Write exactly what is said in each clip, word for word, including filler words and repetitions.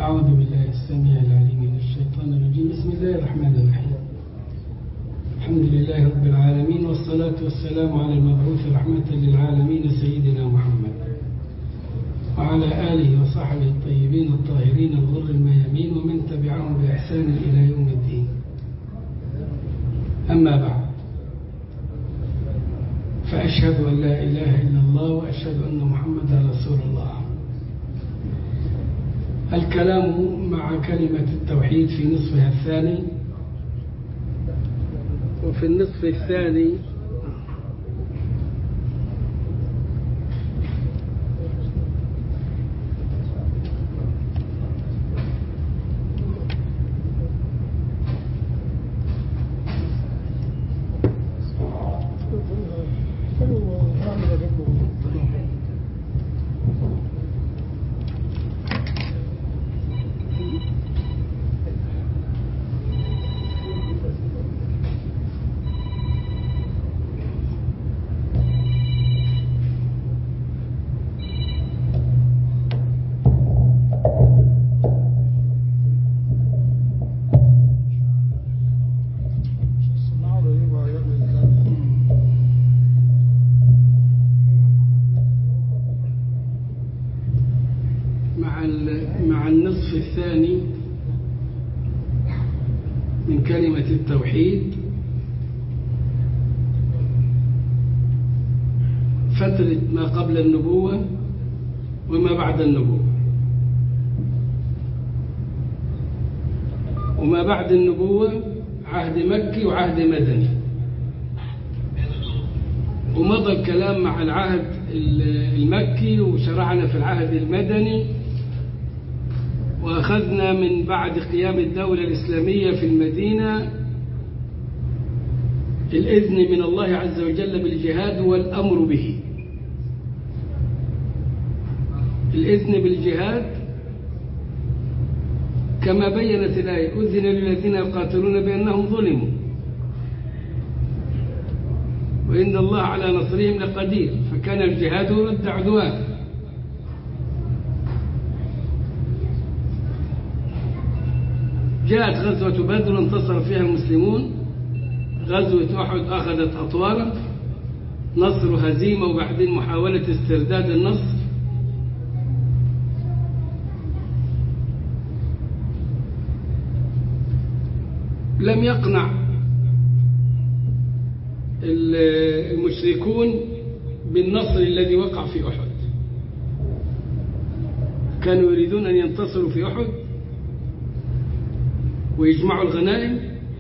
أعوذ بالله السميع العليم من الشيطان الرجيم. بسم الله الرحمن الرحيم. الحمد لله رب العالمين، والصلاة والسلام على المبعوث رحمة للعالمين سيدنا محمد وعلى آله وصحبه الطيبين الطاهرين الغر الميامين ومن تبعهم بإحسان إلى يوم الدين. أما بعد، فأشهد أن لا إله إلا الله وأشهد أن محمدا رسول الله. الكلام مع كلمة التوحيد في نصفها الثاني، وفي النصف الثاني مع النصف الثاني من كلمة التوحيد، فترة ما قبل النبوة وما بعد النبوة. وما بعد النبوة عهد مكي وعهد مدني، ومضى الكلام مع العهد المكي وشرعنا في العهد المدني، وأخذنا من بعد قيام الدولة الإسلامية في المدينة الإذن من الله عز وجل بالجهاد والأمر به. الإذن بالجهاد كما بينت الآية: أذن للذين يقاتلون بأنهم ظلموا وإن الله على نصرهم لقدير. فكان الجهاد ضد عدوان. جاءت غزوة بدر انتصر فيها المسلمون. غزوة أحد أخذت أطوارا، نصر هزيمة وبعدين محاولة استرداد النصر. لم يقنع المشركون بالنصر الذي وقع في أحد. كانوا يريدون أن ينتصروا في أحد ويجمعوا الغنائم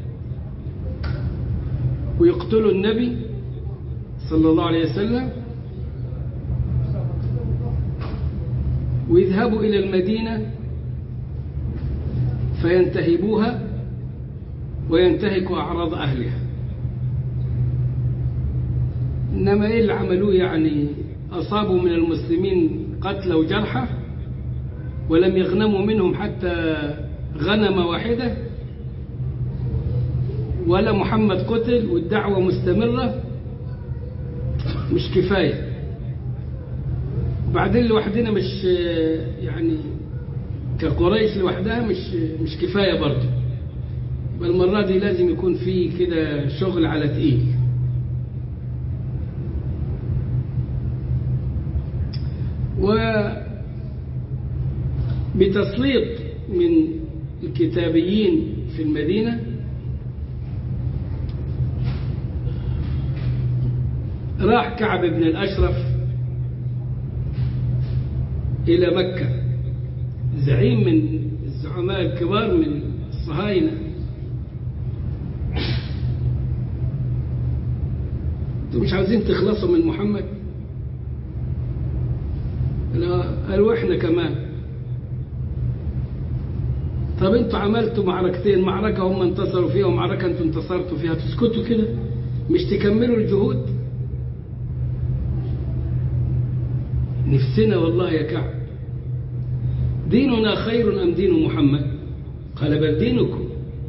ويقتلوا النبي صلى الله عليه وسلم ويذهبوا إلى المدينة فينتهبوها وينتهكوا أعراض أهلها. إنما إيه اللي عملوه؟ يعني أصابوا من المسلمين قتلى وجرحى ولم يغنموا منهم حتى غنمة واحدة، ولا محمد قتل والدعوة مستمرة. مش كفاية. وبعدين لوحدنا مش يعني كقريش لوحدها مش مش كفاية برضه، بل المرة دي لازم يكون في كده شغل على تقيل. وبتسليط من الكتابيين في المدينة راح كعب بن الأشرف إلى مكة، زعيم من الزعماء الكبار من الصهاينة. انتم مش عاوزين تخلصوا من محمد؟ قالوا احنا كمان. طب انتوا عملتوا معركتين، معركة هم انتصروا فيها ومعركة انتوا انتصرتوا فيها، تسكتوا كده؟ مش تكملوا الجهود؟ نفسنا والله يا كعب. ديننا خير أم دين محمد؟ قال بل دينكم.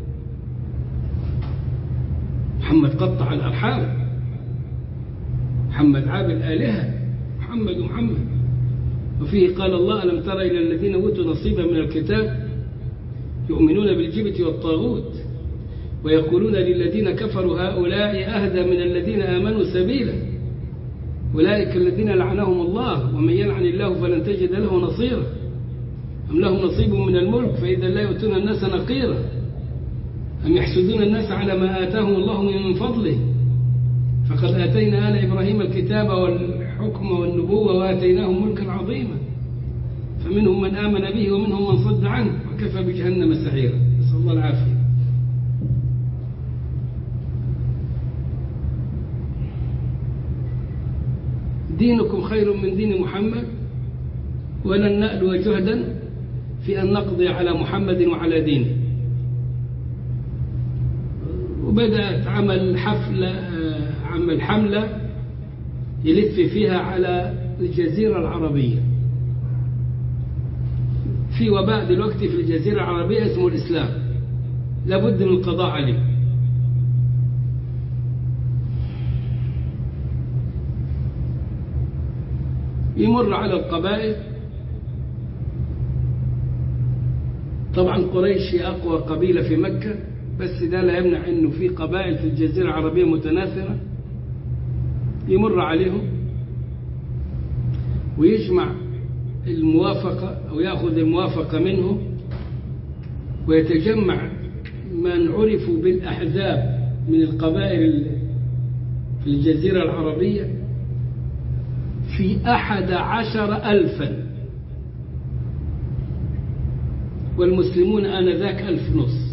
محمد قطع الأرحام، محمد عاب الآلهة، محمد محمد. وفيه قال الله: ألم تر إلى الذين أوتوا نصيبا من الكتاب يؤمنون بالجبت والطاغوت ويقولون للذين كفروا هؤلاء أهدى من الذين آمنوا سبيلا أولئك الذين لعنهم الله ومن يلعن الله فلن تجد له نصيرا أم لهم نصيب من الملك فإذا لا يؤتون الناس نقيرا أم يحسدون الناس على ما آتاهم الله من فضله فقد آتينا آل إبراهيم الكتاب والحكم والنبوة وآتيناهم ملكا عظيما فمنهم من آمن به ومنهم من صد عنه وكفى بجهنم سعيرا نسأل الله العافية. دينكم خير من دين محمد ولن نألو جهدا في أن نقضي على محمد وعلى دينه. وبدأت عمل حفلة عمل حملة يلف فيها على الجزيرة العربية. في وباء دلوقتي في الجزيرة العربية اسمه الإسلام لابد من القضاء عليه. يمر على القبائل. طبعا قريش أقوى قبيلة في مكة بس ده لا يمنع أنه في قبائل في الجزيرة العربية متناثرة. يمر عليهم ويجمع الموافقة أو يأخذ الموافقة منهم ويتجمع من عرفوا بالأحزاب من القبائل في الجزيرة العربية في أحد عشر ألفا والمسلمون آنذاك ألف نص.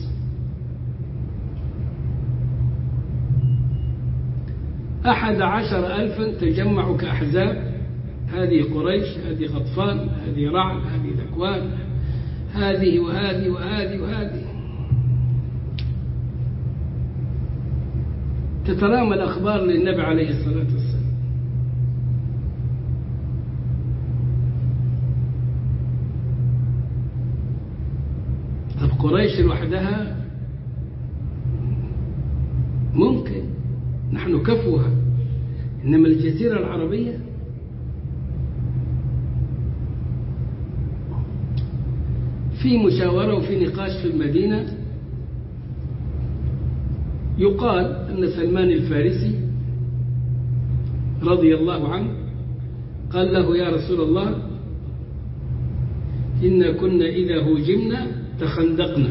أحد عشر ألفا تجمعوا كأحزاب. هذه قريش، هذه غطفان، هذه رعد، هذه ذكوان، هذه وهذه وهذه وهذه. تترامى الأخبار للنبي عليه الصلاة والسلام. طب قريش لوحدها ممكن نحن كفوها، إنما الجزيرة العربية في مشاورة وفي نقاش في المدينة. يقال أن سلمان الفارسي رضي الله عنه قال له يا رسول الله إنا كنا إذا هوجمنا تخندقنا.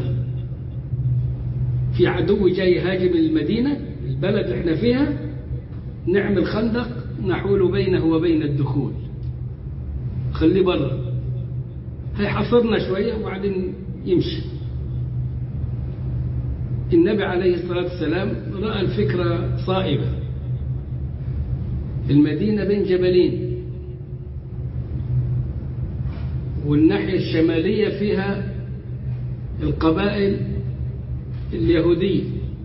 في عدو جاي هاجم المدينة البلد احنا فيها نعمل خندق نحول بينه وبين الدخول، خليه برا هيحصرنا شوية وبعدين يمشي. النبي عليه الصلاة والسلام رأى الفكرة صائبة. المدينة بين جبلين والناحية الشمالية فيها القبائل اليهودية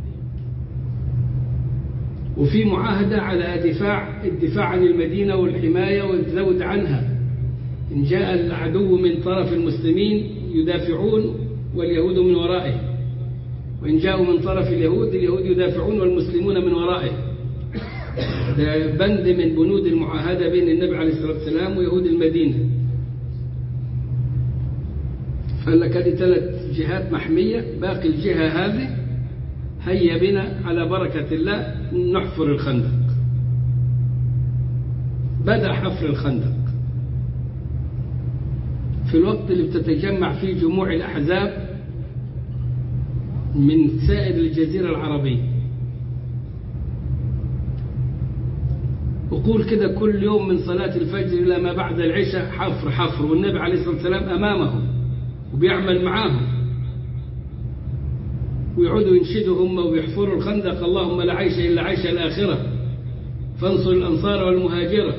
وفي معاهدة على دفاع الدفاع عن المدينة والحماية والذود عنها. إن جاء العدو من طرف المسلمين يدافعون واليهود من ورائه، وإن جاءوا من طرف اليهود اليهود يدافعون والمسلمون من ورائه. ده بند من بنود المعاهدة بين النبي عليه الصلاة والسلام ويهود المدينة. قال لك هذه ثلاث جهات محمية، باقي الجهة هذه هيا بنا على بركة الله نحفر الخندق. بدأ حفر الخندق في الوقت اللي بتتجمع فيه جموع الأحزاب من سائر الجزيرة العربية. وقول كده كل يوم من صلاة الفجر إلى ما بعد العشاء حفر حفر، والنبي عليه الصلاة والسلام أمامهم وبيعمل معاهم ويعودوا ينشدوا هم ويحفروا الخندق. اللهم لا عيش إلا عيش الآخرة فانصر الأنصار والمهاجرة.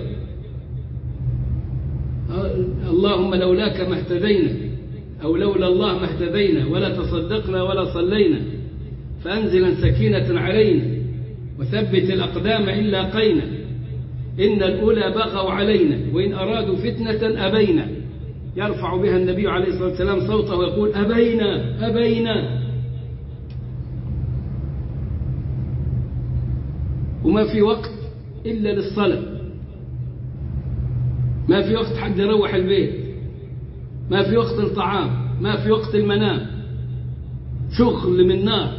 اللهم لولاك ما اهتدينا أو لولا الله ما اهتدينا ولا تصدقنا ولا صلينا فأنزلا سكينة علينا وثبت الأقدام إن لاقينا إن الأولى بغوا علينا وإن أرادوا فتنة أبينا. يرفع بها النبي عليه الصلاة والسلام صوته ويقول أبينا أبينا. وما في وقت إلا للصلاة، ما في وقت حد يروح البيت، ما في وقت الطعام، ما في وقت المنام. شغل من نار.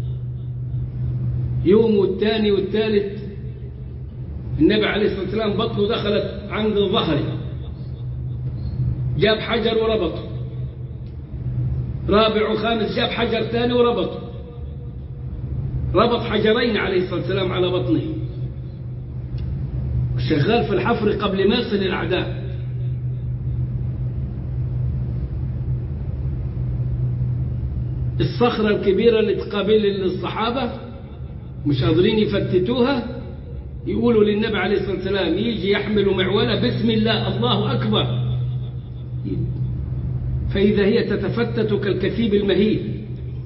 يوم والثاني والثالث النبي عليه الصلاة والسلام بطنه دخلت عند ظهري، جاب حجر وربطه، رابع وخامس جاب حجر ثاني وربطه، ربط حجرين عليه الصلاة والسلام على بطنه، شغال في الحفر قبل ما يصل الأعداء. الصخرة الكبيرة اللي تقابل الصحابة مش قادرين يفتتوها، يقولوا للنبي عليه الصلاة والسلام يجي يحمل معولة بسم الله الله أكبر، فإذا هي تتفتت كالكثيب المهيل،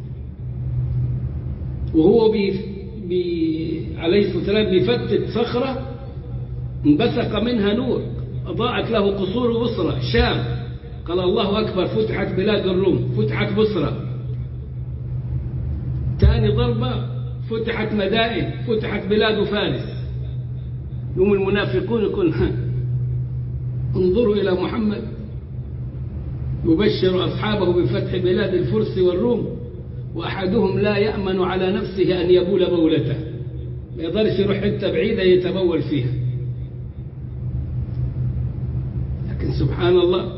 وهو بي بي عليه الصلاة والسلام بيفتت صخرة انبثق منها نور أضاءت له قصور بصرى الشام. قال الله أكبر، فتحت بلاد الروم، فتحت بصرى. ثاني ضربة فتحت مدائن، فتحت بلاد فارس. يوم المنافقون يقول انظروا إلى محمد يبشر أصحابه بفتح بلاد الفرس والروم، وأحدهم لا يأمن على نفسه أن يبول بولته، ما يقدرش يروح حتة بعيدة يتبول فيها. لكن سبحان الله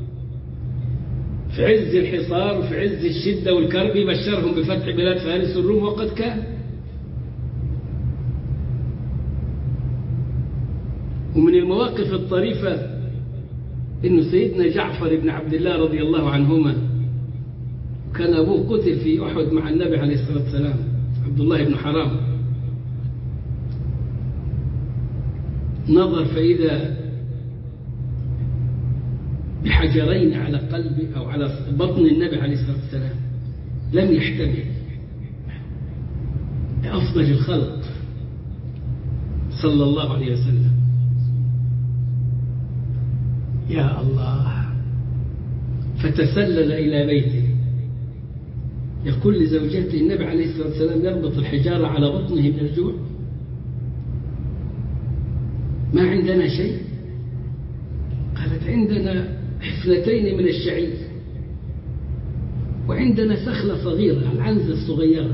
في عز الحصار وفي عز الشدة والكرب يبشرهم بفتح بلاد فارس والروم، وقد كان. ومن المواقف الطريفة إنه سيدنا جعفر بن عبد الله رضي الله عنهما كان أبوه قتل في أحد مع النبي عليه الصلاة والسلام، عبد الله بن حرام. نظر فإذا بحجرين على قلبه أو على بطن النبي عليه الصلاة والسلام، لم يحتمل بأفضل الخلق صلى الله عليه وسلم. يا الله، فتسلل إلى بيته يقول لزوجته النبي عليه الصلاة والسلام يربط الحجارة على بطنه من الجوع، ما عندنا شيء. قالت عندنا حفلتين من الشعير، وعندنا سخلة صغيرة العنزة الصغيرة.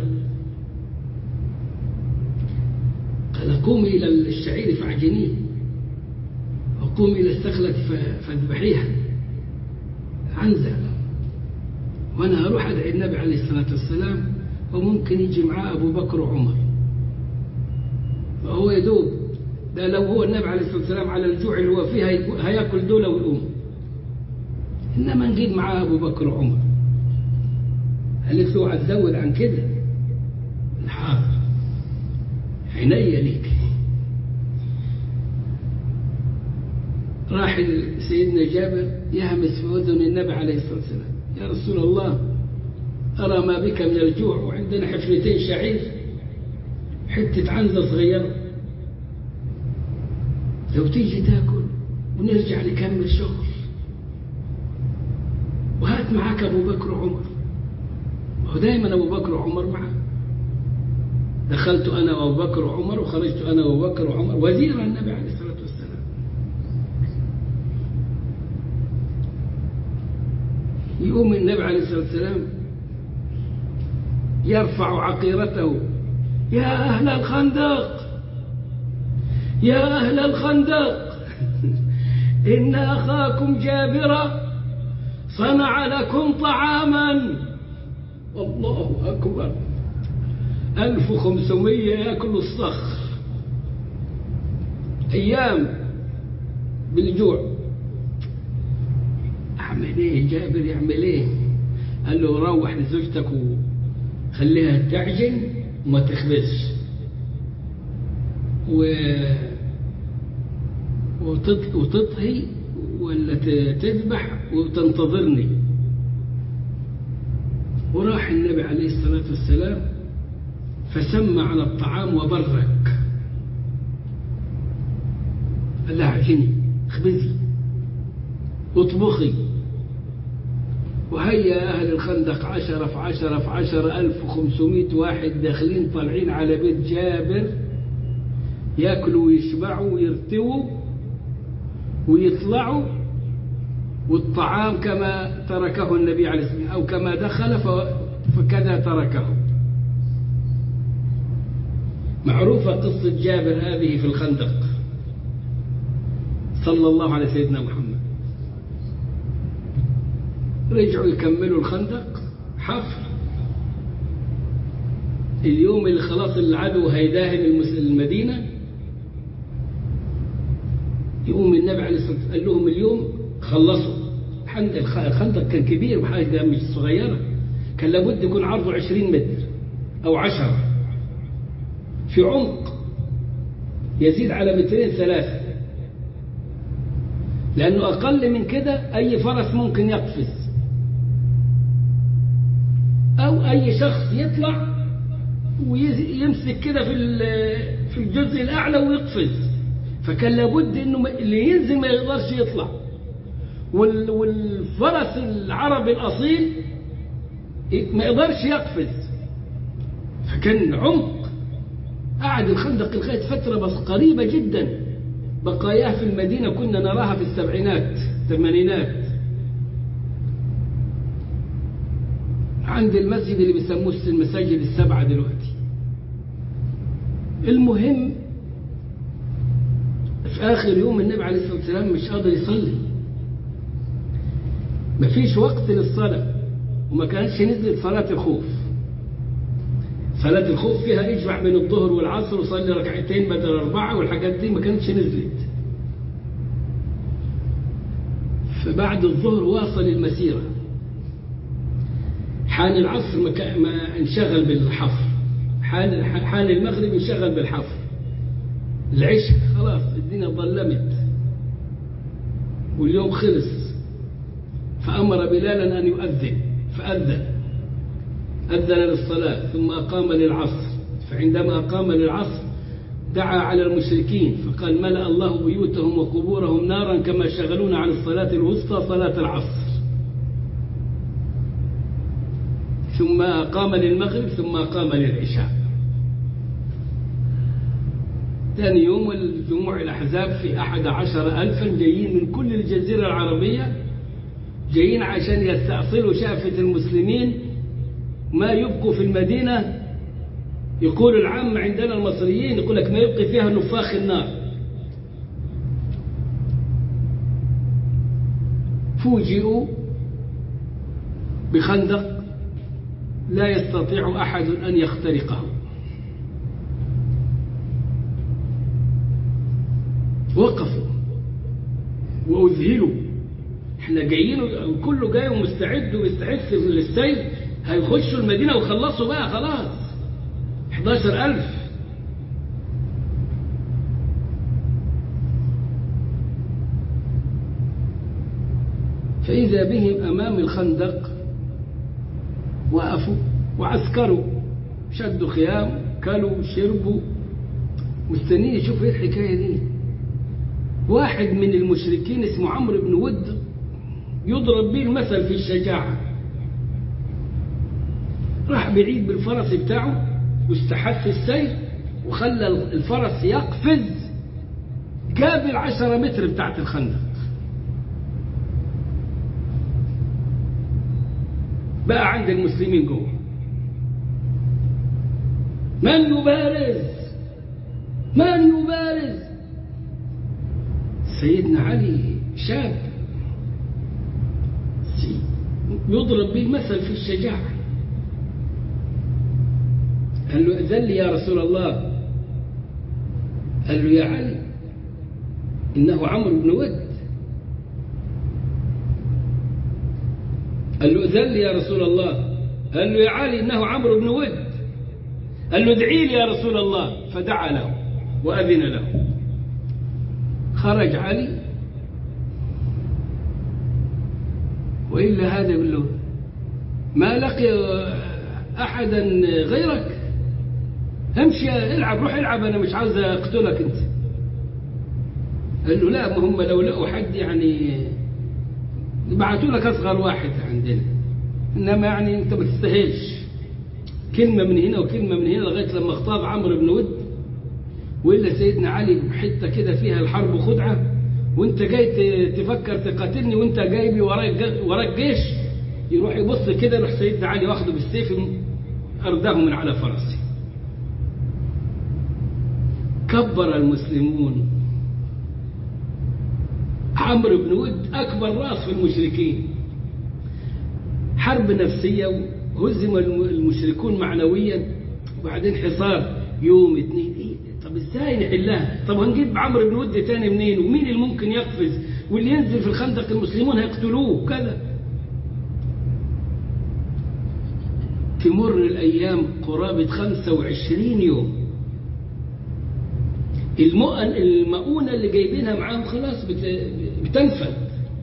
قال قومي إلى الشعير فاعجنيه، وقومي إلى السخلة فاذبحيها عنزة، وأنا أروح أدعي النبي عليه الصلاة والسلام، وممكن يجي معاه أبو بكر وعمر. فهو يدوب ده لو هو النبي عليه الصلاة والسلام على الجوع اللي هو فيها هياكل دولة ويقوم، إنما نجيب معاه أبو بكر وعمر. قالت له هتزود عن كده؟ الحاضر، عينيا ليك. راح سيدنا جابر يهمس في أذن النبي عليه الصلاة والسلام، يا رسول الله أرى ما بك من الجوع، وعندنا حفلتين شعير، حتة عنزة صغيرة، لو تيجي تاكل ونرجع نكمل شغل، وهات معك أبو بكر وعمر. وهو دائما أبو بكر وعمر معه. دخلت أنا وأبو بكر وعمر، وخرجت أنا وأبو بكر وعمر، وزير النبي عليه الصلاة والسلام. يقوم النبي عليه الصلاة والسلام يرفع عقيرته، يا أهل الخندق، يا أهل الخندق، إن أخاكم جابر صنع لكم طعاما. الله أكبر، ألف وخمسمية يأكلوا الصخر، أيام بالجوع. أعمل إيه جابر، يعمل إيه؟ قال له روح لزوجتك وخليها تعجن وما تخبزش، و وتطهي ولا تذبح وتنتظرني. وراح النبي عليه الصلاة والسلام فسمى على الطعام وبرك، قال لها اعجني، اخبزي، اطبخي. وهيا أهل الخندق عشرة في عشرة في عشرة، ألف وخمسمائة واحد داخلين طالعين على بيت جابر، يأكلوا ويشبعوا ويرتووا ويطلعوا، والطعام كما تركه النبي عليه الصلاة والسلام أو كما دخل فكذا تركه. معروفة قصة جابر هذه في الخندق، صلى الله على سيدنا محمد. رجعوا يكملوا الخندق حفر، اليوم اللي خلاص العدو هيداهن المدينة، يقوم النبي عليه الصلاة والسلام قال لهم اليوم خلصوا. الخندق كان كبير وحاجة مش صغيرة، كان لابد يكون عرضه عشرين متر أو عشرة، في عمق يزيد على مترين ثلاثة، لأنه أقل من كده أي فرس ممكن يقفز أو أي شخص يطلع ويمسك كده في في الجزء الأعلى ويقفز، فكان لابد إنه اللي ينزل ما يقدرش يطلع، والفرس العربي الأصيل ما يقدرش يقفز، فكان عمق. قعد الخندق لغاية فترة بس قريبة جدا، بقاياه في المدينة كنا نراها في السبعينات الثمانينات، عند المسجد اللي بيسموه المساجد السبعة دلوقتي. المهم في آخر يوم النبي عليه الصلاة والسلام مش قادر يصلي، مفيش وقت للصلاة، وما كانتش نزلت صلاة الخوف. صلاة الخوف فيها اجمع بين الظهر والعصر وصلي ركعتين بدل أربعة، والحاجات دي ما كانتش نزلت. فبعد الظهر واصل المسيرة، حان العصر ما انشغل بالحفر، حان حان المغرب انشغل بالحفر، العشاء خلاص الدنيا ظلمت واليوم خلص. فأمر بلالا أن يؤذن، فأذن أذن للصلاة ثم أقام للعصر. فعندما أقام للعصر دعا على المشركين فقال: ملأ الله بيوتهم وقبورهم نارا كما شغلون عن الصلاة الوسطى صلاة العصر. ثم أقام للمغرب ثم أقام للعشاء. ثاني يوم الجموع الأحزاب في أحد عشر ألفا جايين من كل الجزيرة العربية، جايين عشان يستأصلوا شافة المسلمين، ما يبقوا في المدينة. يقول العامة عندنا المصريين يقول لك ما يبقي فيها نفاخ النار. فوجئوا بخندق لا يستطيع أحد أن يخترقه، وقفوا وأذهلوا. احنا جايين كله جاي ومستعد ومستعد للسيل، هيخشوا المدينة وخلصوا بقى خلاص أحد عشر ألف. فإذا بهم أمام الخندق وقفوا وعسكروا، شدوا خيام، كلوا شربوا، مستنين يشوفوا ايه الحكاية دي. واحد من المشركين اسمه عمرو بن ود يضرب به المثل في الشجاعة، راح بعيد بالفرس بتاعه واستحث السير وخلى الفرس يقفز، جاب العشرة متر بتاعت الخندق، بقى عند المسلمين جوه. من يبارز من يبارز؟ سيدنا علي شاب يضرب به المثل في الشجاعة. قال له: أذن لي يا رسول الله. قال له: يا علي إنه عمرو بن ود. قال له: أذن لي يا رسول الله. قال له: يا علي إنه عمرو بن ود. قال له: ادعي لي يا رسول الله. فدعا له وأذن له. خرج علي، وإلا هذا يقول له: ما لقي أحدا غيرك، امشي العب، روح العب، أنا مش عاوز أقتلك أنت. قال له: لا، ما هم لو لقوا حد يعني بعتوا لك أصغر واحد عندنا، إنما يعني أنت ما تستاهلش. كلمة من هنا وكلمة من هنا لغاية لما اختار عمرو بن ود. وإلا سيدنا علي بحتة كده فيها الحرب خدعة، وانت جاي تفكر تقاتلني وانت جايبي وراك وراك جيش، يروح يبص كده، يروح سيدنا علي واخده بالسيف أرداه من على فرسه. كبر المسلمون. عمرو بن ود أكبر راس في المشركين. حرب نفسية، وهزم المشركون معنويا، وبعدين حصار يوم اثنين. إيه؟ طب ازاي نحلها؟ طب هنجيب عمرو بن ود تاني منين؟ ومين اللي ممكن يقفز؟ واللي ينزل في الخندق المسلمون هيقتلوه كذا. تمر الأيام قرابة خمسة وعشرين يوم. المؤونة اللي جايبينها معاهم خلاص بتنفذ.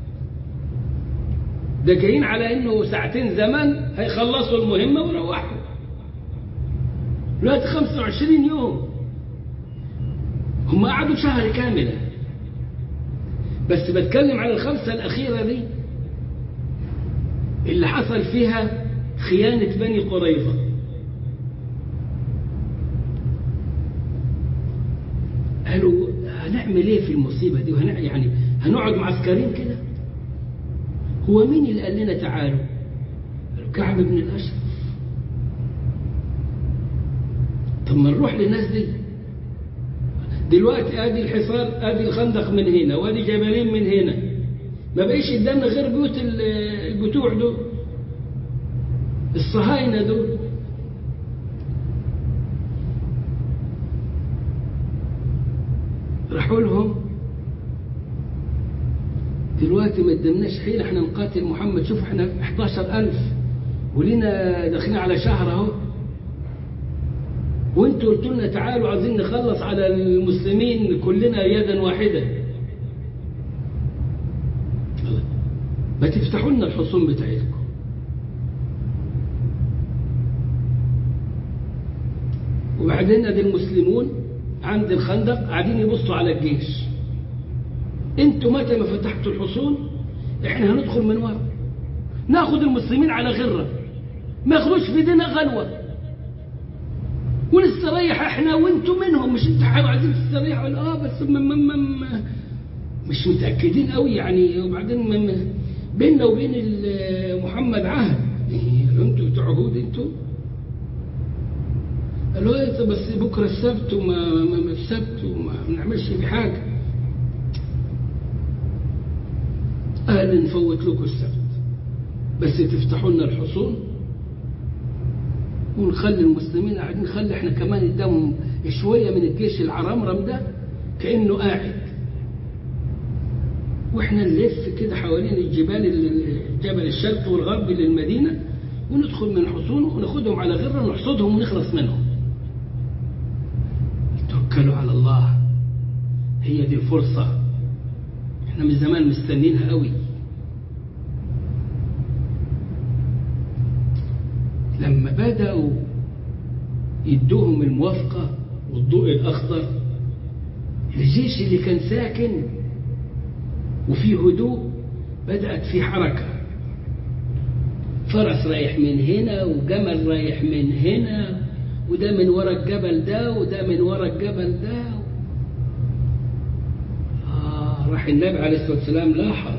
ده جايين على انه ساعتين زمن هيخلصوا المهمة ويروحوا. دلوقتي خمسة وعشرين يوم، هم قعدوا شهر كاملة. بس بتكلم على الخمسة الأخيرة دي اللي حصل فيها خيانة بني قريظة. قالوا هنعمل ايه في المصيبة دي؟ وهنع... يعني هنقعد معسكرين كده؟ هو مين اللي قال لنا تعالوا؟ قالوا كعب بن الأشرف. طب ما نروح للناس دي دلوقتي. ادي الحصار، ادي الخندق من هنا، وادي جبلين من هنا، ما بقيش قدامنا غير بيوت البتوع دول، الصهاينة دول. راحوا لهم دلوقتي ما قدمناش حيل، احنا نقاتل محمد. شوف احنا احداشر ألف ولينا داخلين على شهر اهو، وانتوا قلتوا لنا تعالوا عايزين نخلص على المسلمين كلنا يدا واحدة. ما تفتحوا لنا الحصون بتاعتكم. وبعدين ادي المسلمون عند الخندق قاعدين يبصوا على الجيش. انتوا متى ما فتحتوا الحصون احنا هندخل من ورا، ناخد المسلمين على غرة، ما ياخدوش في ايدينا غلوة، ونستريح احنا وانتوا منهم. مش انتوا عايزين تستريحوا؟ اه بس م م م مش متأكدين قوي يعني. وبعدين بيننا وبين محمد عهد. انتوا بتوع عهود انتوا. قالوا ايه بس بكره السبت وما ما السبت وما بنعملش فيه حاجه. قال نفوت لكم السبت بس تفتحوا لنا الحصون ونخلي المسلمين قاعدين، نخلي احنا كمان قدامهم شويه من الجيش العرمرم ده كانه قاعد، واحنا نلف كده حوالين الجبال، الجبل الشرقي والغربي للمدينه، وندخل من الحصون وناخدهم على غره ونحصدهم ونخلص منهم. توكلوا على الله، هي دي الفرصة، احنا من زمان مستنينها قوي. لما بدأوا يدوهم الموافقة والضوء الأخضر، الجيش اللي كان ساكن وفيه هدوء بدأت فيه حركة. فرس رايح من هنا وجمل رايح من هنا، وده من ورا الجبل ده وده من ورا الجبل ده. آه راح النبي عليه الصلاة والسلام لاحظ،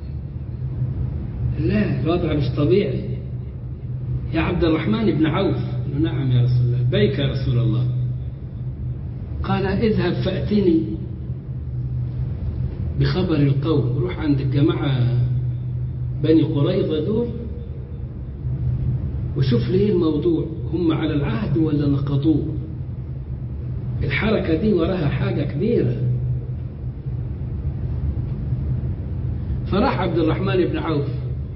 لا الوضع مش طبيعي. يا عبد الرحمن بن عوف، نعم يا رسول الله. بيك يا رسول الله. قال اذهب فأتني بخبر القوم. روح عند الجماعة بني قريظة دول وشوف لي الموضوع، هم على العهد ولا نقضوه؟ الحركة دي وراها حاجة كبيرة. فراح عبد الرحمن بن عوف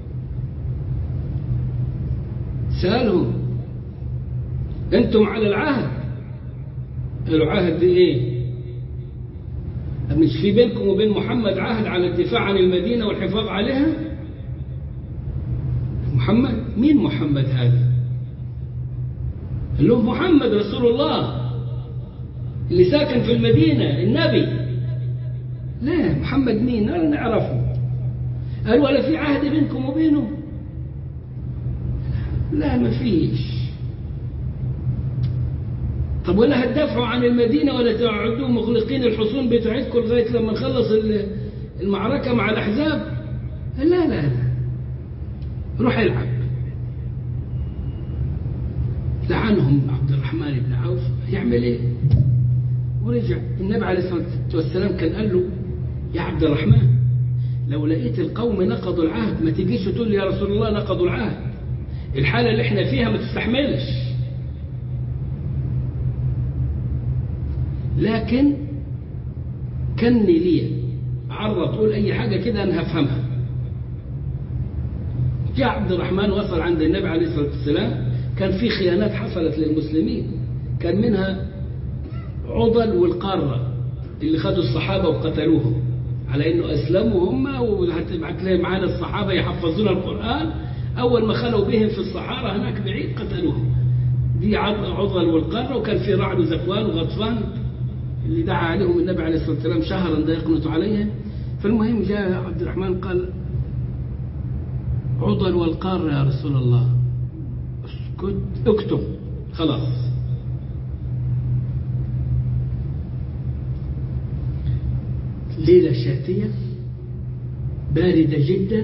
سألهم انتم على العهد؟ قالوا عهد ايه؟ مش في بينكم وبين محمد عهد على الدفاع عن المدينة والحفاظ عليها؟ محمد؟ مين محمد هذا؟ قال لهم محمد رسول الله اللي ساكن في المدينة، النبي. لا محمد مين؟ لا نعرفه. قال ولا في عهد بينكم وبينه؟ لا ما فيش. طب ولا هتدافعوا عن المدينة ولا تقعدوا مغلقين الحصون بتاعتكم لغاية لما نخلص المعركة مع الأحزاب؟ لا لا لا روح العب. لعنهم عبد الرحمن بن عوف، يعمل ايه؟ ورجع. النبي عليه الصلاة والسلام كان قال له يا عبد الرحمن لو لقيت القوم نقضوا العهد ما تجيش تقول لي يا رسول الله نقضوا العهد، الحالة اللي احنا فيها ما تستحملش. لكن كني لي عرض تقول اي حاجة كده انا هفهمها. جاء عبد الرحمن وصل عند النبي عليه الصلاة والسلام، كان في خيانات حصلت للمسلمين، كان منها عضل والقارة اللي خدوا الصحابة وقتلوهم على انه اسلموا هم وهتبعت لهم معانا الصحابة يحفظون القرآن، اول ما خلوا بهم في الصحارى هناك بعيد قتلوهم. دي عضل والقارة. وكان في رعد وزكوان وغطفان اللي دعا عليهم النبي عليه الصلاة والسلام شهرا ده يقنط عليهم. فالمهم جاء عبد الرحمن قال عضل والقارة يا رسول الله. اسكت اكتب خلاص. ليلة شاتية باردة جدا،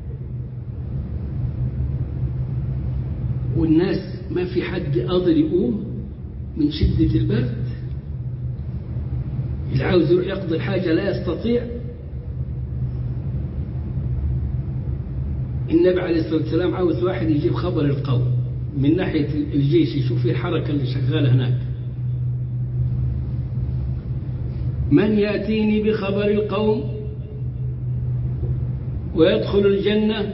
والناس ما في حد قادر يقوم من شدة البرد، اللي عاوز يروح يقضي الحاجة لا يستطيع. النبي عليه الصلاة والسلام عاوز واحد يجيب خبر القوم من ناحية الجيش، يشوف فيه الحركة اللي شغالة هناك. من يأتيني بخبر القوم ويدخل الجنة؟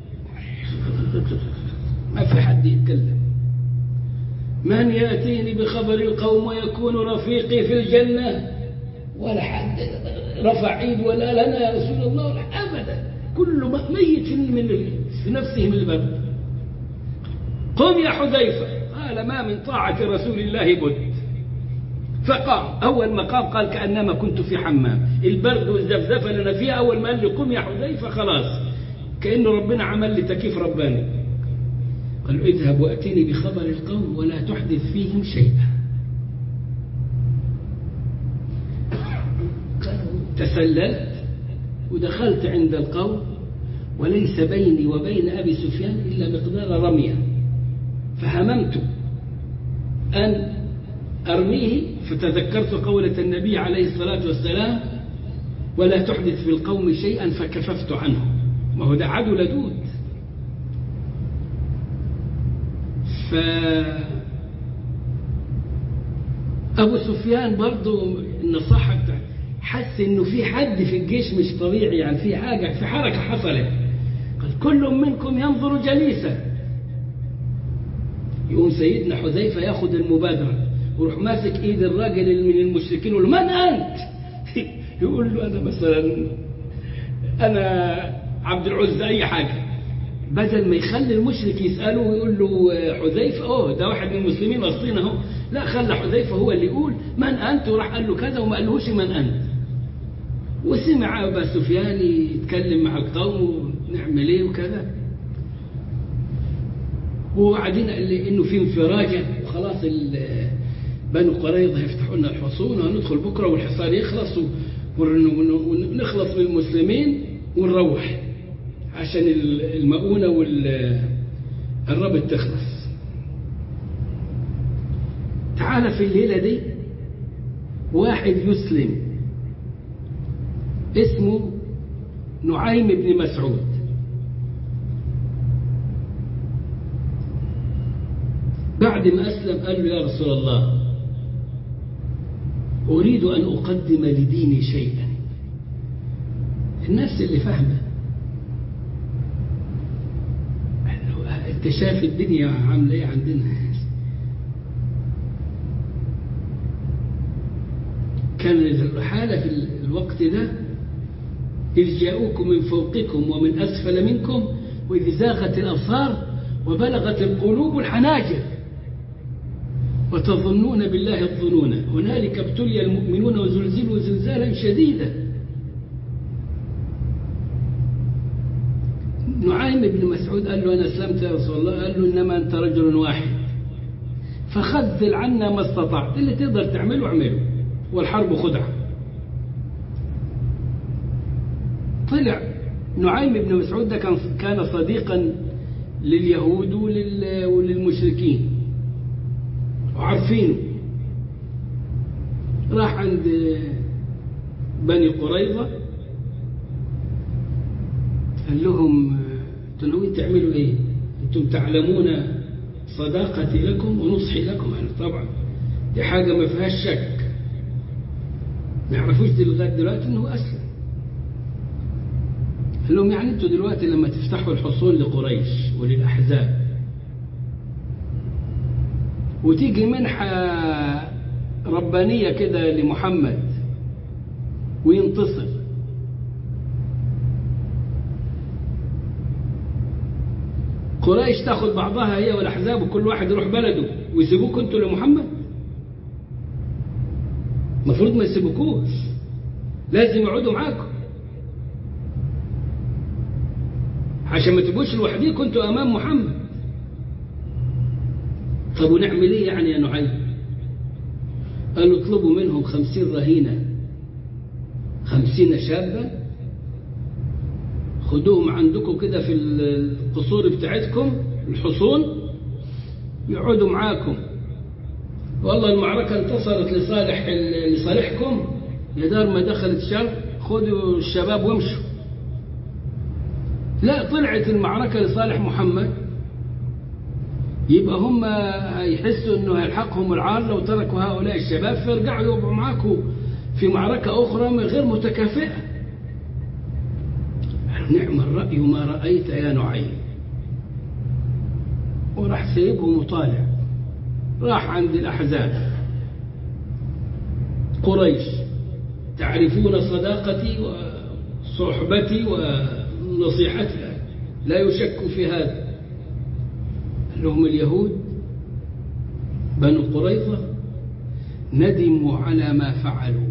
ما في حد يتكلم. من يأتيني بخبر القوم ويكون رفيقي في الجنة؟ ولا حد رفع ايد ولا لنا يا رسول الله ولا أبدا، كل ميت من في نفسه من البرد. قم يا حذيفة. قال ما من طاعة رسول الله بد. فقام. أول ما قام قال كأنما كنت في حمام، البرد والزفزفة اللي أنا فيها أول ما قال لي قم يا حذيفة خلاص كأنه ربنا عمل لي تكييف رباني. قال اذهب وأتيني بخبر القوم ولا تحدث فيهم شيئا. تسللت ودخلت عند القوم وليس بيني وبين أبي سفيان إلا مقدار رمية، فهممت أن أرميه، فتذكرت قولة النبي عليه الصلاة والسلام ولا تحدث في القوم شيئا، فكففت عنه. ما هو ده عدو لدود. فأبو سفيان برضو النصاحة بتاعته حس إنه في حد في الجيش مش طبيعي، يعني في حاجة، في حركة حصلت. قال كل منكم ينظر جليسا. يقوم سيدنا حذيفة ياخد المبادرة ويروح ماسك ايد الراجل من المشركين ويقول له من انت؟ يقول له انا مثلا انا عبد العزى اي حاجه، بدل ما يخلي المشرك يساله ويقول له حذيفه اوه ده واحد من المسلمين اصلين اهو، لا خلى حذيفه هو اللي يقول من انت، وراح قال له كذا وما قالهوش من انت. وسمع ابا سفيان يتكلم مع القوم ونعمل ايه وكذا، وقاعدين قال لي انه في انفراجه وخلاص بنو قريظة يفتحوا لنا الحصون وهندخل بكرة والحصار يخلص ونخلص من المسلمين ونروح عشان المؤونة والربط تخلص. تعال في الليلة دي واحد يسلم اسمه نعيم بن مسعود. بعد ما أسلم قال له يا رسول الله أريد أن أقدم لديني شيئا. الناس اللي فاهمة أنت شايف الدنيا عاملة إيه عندنا. كان الحالة في الوقت ده إذ جاءوكم من فوقكم ومن أسفل منكم وإذ زاغت الأبصار وبلغت القلوب الحناجر وتظنون بالله الظنون هنالك ابتلي المؤمنون وزلزلوا زلزالا شديدا. نعيم بن مسعود قال له أنا أسلمت يا رسول الله. قال له إنما أنت رجل واحد فخذل عنا ما استطعت، اللي تقدر تعمله اعمله والحرب خدعة. طلع نعيم بن مسعود ده كان كان صديقا لليهود ولل... وللمشركين وعارفينه. راح عند بني قريظة قال لهم انتم ناويين تعملوا ايه؟ انتم تعلمون صداقتي لكم ونصحي لكم. يعني طبعا دي حاجة ما فيهاش شك، ما يعرفوش دي لغاية دلوقتي انه اسلم. قال لهم يعني انتوا دلوقتي لما تفتحوا الحصون لقريش وللأحزاب وتيجي منحة ربانية كده لمحمد وينتصر، قريش تاخد بعضها هي والأحزاب وكل واحد يروح بلده ويسيبوك انتوا لمحمد؟ المفروض ما يسيبوكوش، لازم يقعدوا معاكم عشان ما تبقوش لوحديكم انتوا امام محمد. طب ونعمل ايه يعني يا نعيم؟ قالوا اطلبوا منهم خمسين رهينة، خمسين شابة، خدوهم عندكم كده في القصور بتاعتكم الحصون يقعدوا معاكم، والله المعركة انتصرت لصالح لصالحكم، يا دار ما دخلت شر خدوا الشباب وامشوا. لا، طلعت المعركة لصالح محمد، يبقى هم هيحسوا انه هيلحقهم العار لو تركوا هؤلاء الشباب، فيرجعوا يبقوا معاكم في معركة اخرى غير متكافئة. نعم الرأي ما رأيت يا نعيم. وراح سيبهم وطالع، راح عند الأحزاب. قريش تعرفون صداقتي وصحبتي ونصيحتي، لا يشك في هذا. لهم اليهود بنو قريظة ندموا على ما فعلوا،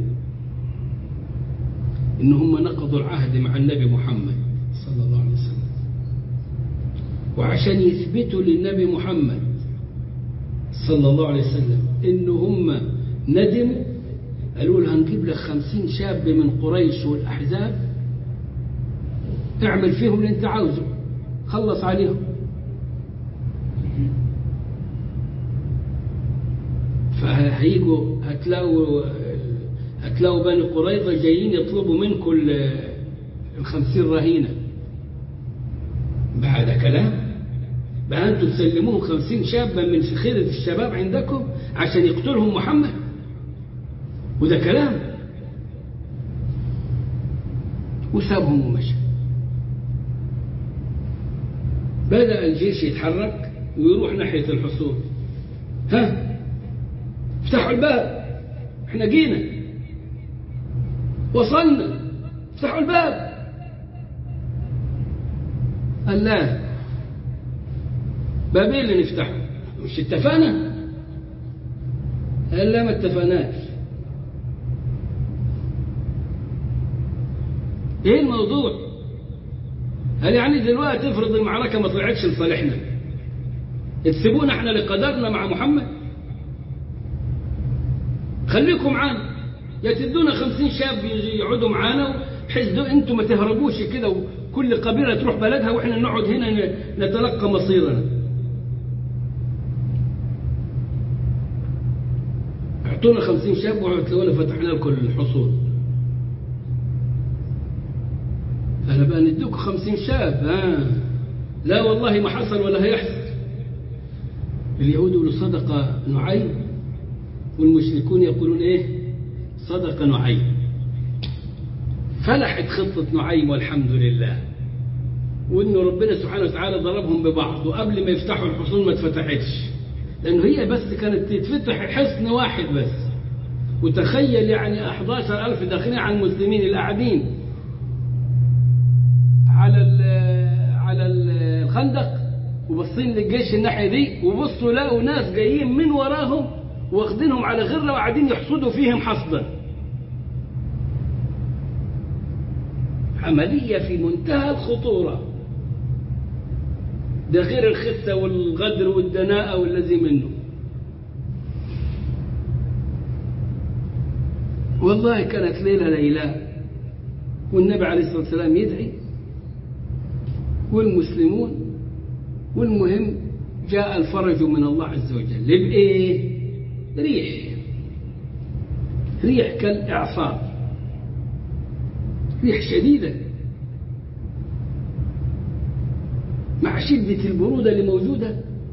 إنهم نقضوا العهد مع النبي محمد صلى الله عليه وسلم، وعشان يثبتوا للنبي محمد صلى الله عليه وسلم إنهم ندموا، قالوا له هنجيب لك خمسين شاب من قريش والأحزاب، اعمل فيهم اللي انت عاوزه، خلص عليهم. فهيجوا هتلاقوا هتلاقوا بني قريظة جايين يطلبوا منكم الخمسين رهينة. بعد كلام بقى أنتم تسلموهم خمسين شابا من فخيرة الشباب عندكم عشان يقتلهم محمد؟ وده كلام. وسابهم ومشى. بدأ الجيش يتحرك ويروح ناحية الحصون. ها، افتحوا الباب، احنا جينا، وصلنا، افتحوا الباب. قال لا، بابين اللي نفتحه، مش اتفقنا؟ قال لا ما اتفقناش. ايه الموضوع؟ قال يعني دلوقتي افرض المعركة ما طلعتش لصالحنا، تسيبونا احنا لقدرنا مع محمد؟ خليكم معانا، يا تدونا خمسين شاب يقعدوا معانا بحيث انتم ما تهربوش كده وكل قبيلة تروح بلدها واحنا نقعد هنا نتلقى مصيرنا. اعطونا خمسين شاب وتلاقونا فتحنا لكم الحصون. أنا بقى ندوك خمسين شاب؟ ها، لا والله ما حصل ولا هيحصل. اليهود يقولوا صدق نعيم، والمشركون يقولون ايه؟ صدق نعيم. فلحت خطة نعيم والحمد لله، وإنه ربنا سبحانه وتعالى ضربهم ببعض، وقبل ما يفتحوا الحصون ما اتفتحتش، لأنه هي بس كانت تتفتح حصن واحد بس. وتخيل يعني أحد عشر ألف داخلين على المسلمين القاعدين على ال على الخندق وبصين للجيش الناحية دي، وبصوا لقوا ناس جايين من وراهم واخدينهم على غرة وقاعدين يحصدوا فيهم حصدا. عملية في منتهى الخطورة، ده غير الخسة والغدر والدناءة والذي منه. والله كانت ليلة ليلة، والنبي عليه الصلاة والسلام يدعي، والمسلمون والمهم جاء الفرج من الله عز وجل. بإيه؟ ريح، ريح كالإعصار، ريح شديدة مع شدة البرودة اللي موجودة،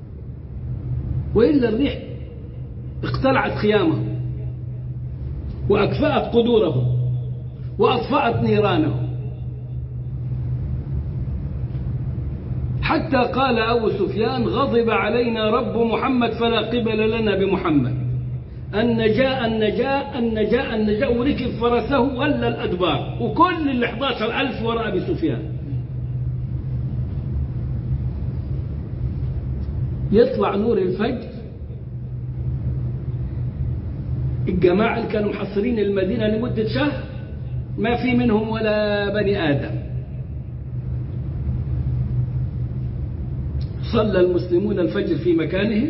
وإلا الريح اقتلعت خيامه وأكفأت قدوره وأطفأت نيرانه، حتى قال أبو سفيان: غضب علينا رب محمد فلا قبل لنا بمحمد. النجاء النجاء النجاء النجاء، وركب فرسه ولا الأدبار، وكل ال أحد عشر ألف وراء أبي سفيان. يطلع نور الفجر، الجماعة اللي كانوا محصرين المدينة لمدة شهر ما في منهم ولا بني آدم. صلى المسلمون الفجر في مكانهم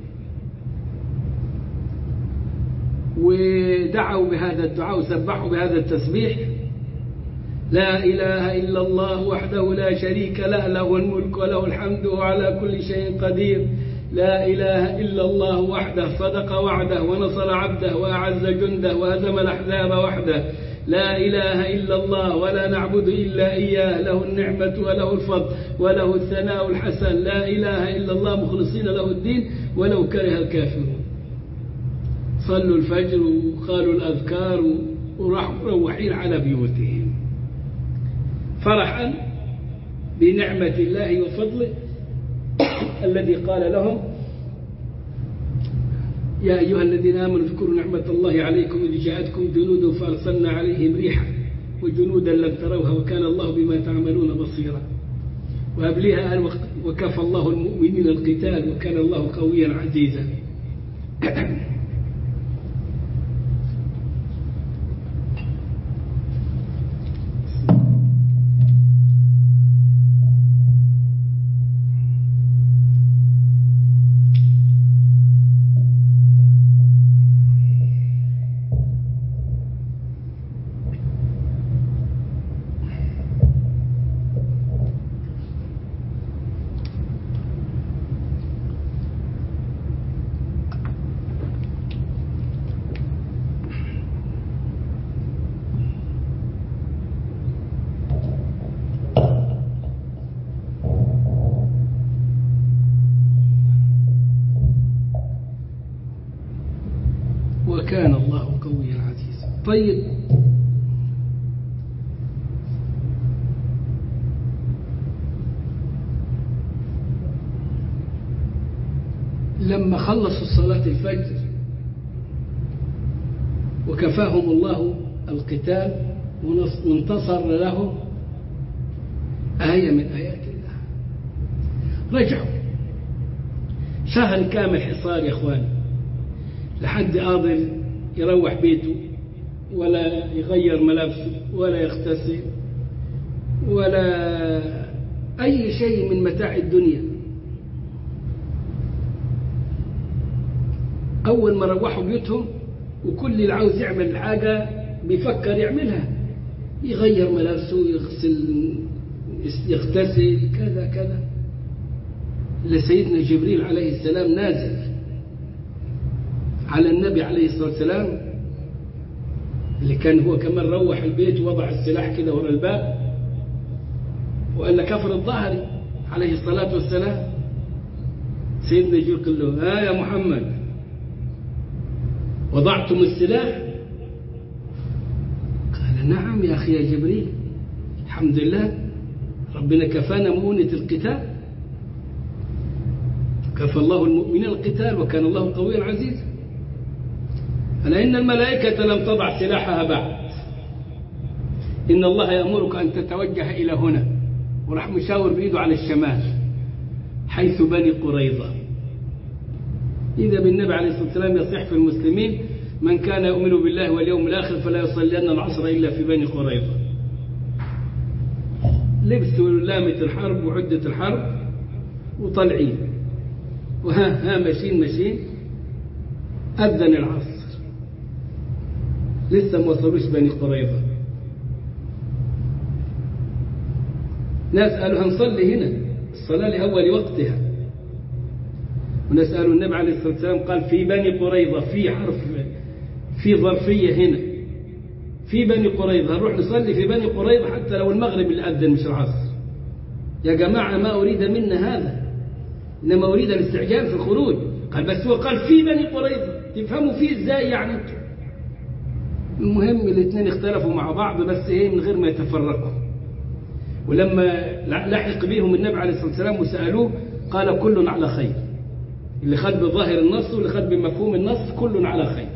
ودعوا بهذا الدعاء وسبحوا بهذا التسبيح: لا إله إلا الله وحده لا شريك له، له الملك وله الحمد وهو على كل شيء قدير. لا إله إلا الله وحده صدق وعده ونصر عبده وأعز جنده وهزم الأحزاب وحده. لا إله إلا الله ولا نعبد إلا إياه، له النعمة وله الفضل وله الثناء الحسن. لا إله إلا الله مخلصين له الدين ولو كره الكافرون. صلوا الفجر وقالوا الأذكار وراحوا مروحين على بيوتهم فرحا بنعمة الله وفضله الذي قال لهم: يا أيها الذين آمنوا اذكروا نعمة الله عليكم إذ جاءتكم جنود فأرسلنا عليهم ريحا وجنودا لم تروها وكان الله بما تعملون بصيرا. وقبلها وكفى الله المؤمنين القتال وكان الله قويا عزيزا. وكان الله قويا عزيزا. طيب، لما خلصوا صلاة الفجر وكفاهم الله القتال وانتصر لهم، آية من آيات الله، رجعوا شهر كامل حصار يا أخواني، لحد قادر يروح بيته ولا يغير ملابسه ولا يغتسل ولا أي شيء من متاع الدنيا. أول ما روحوا بيوتهم وكل اللي عاوز يعمل حاجة بيفكر يعملها، يغير ملابسه، يغسل، يغتسل، كذا كذا. لسيدنا جبريل عليه السلام نازل على النبي عليه الصلاة والسلام، اللي كان هو كمان روح البيت ووضع السلاح كده ورا الباب وقال له: كفر الظهري عليه الصلاة والسلام. سيدنا جبريل قال له: ها يا محمد، وضعتم السلاح؟ قال: نعم يا أخي يا جبريل، الحمد لله ربنا كفانا مؤونة القتال، كفى الله المؤمنين القتال وكان الله قويا عزيزا. ألا إن الملائكة لم تضع سلاحها بعد، إن الله يأمرك أن تتوجه إلى هنا، وراح مشاور بإيده على الشمال حيث بني قريظة. إذا بالنبي عليه الصلاة والسلام يصيح في المسلمين: من كان يؤمن بالله واليوم الآخر فلا يصلين العصر إلا في بني قريظة. لبسوا لامة الحرب وعدة الحرب وطلعين، وها ها ماشيين ماشيين، أذن العصر، لسه ما وصلوش بني قريظة. ناس قالوا: هنصلي هنا، الصلاة لأول وقتها. ونسأل النبي عليه الصلاة والسلام قال في بني قريظة، في حرف في ظرفية هنا، في بني قريظة، نروح نصلي في بني قريظة حتى لو المغرب اللي أذن مش العصر. يا جماعة ما أريد منا هذا، إنما أريد الاستعجال في الخروج. قال بس هو قال في بني قريظة، تفهموا فيه إزاي يعني؟ المهم الاثنين اختلفوا مع بعض بس إيه من غير ما يتفرقوا. ولما لحق بهم النبي عليه الصلاة والسلام وسألوه قال كل على خير، اللي خد بظاهر النص واللي خد بمفهوم النص كل على خير.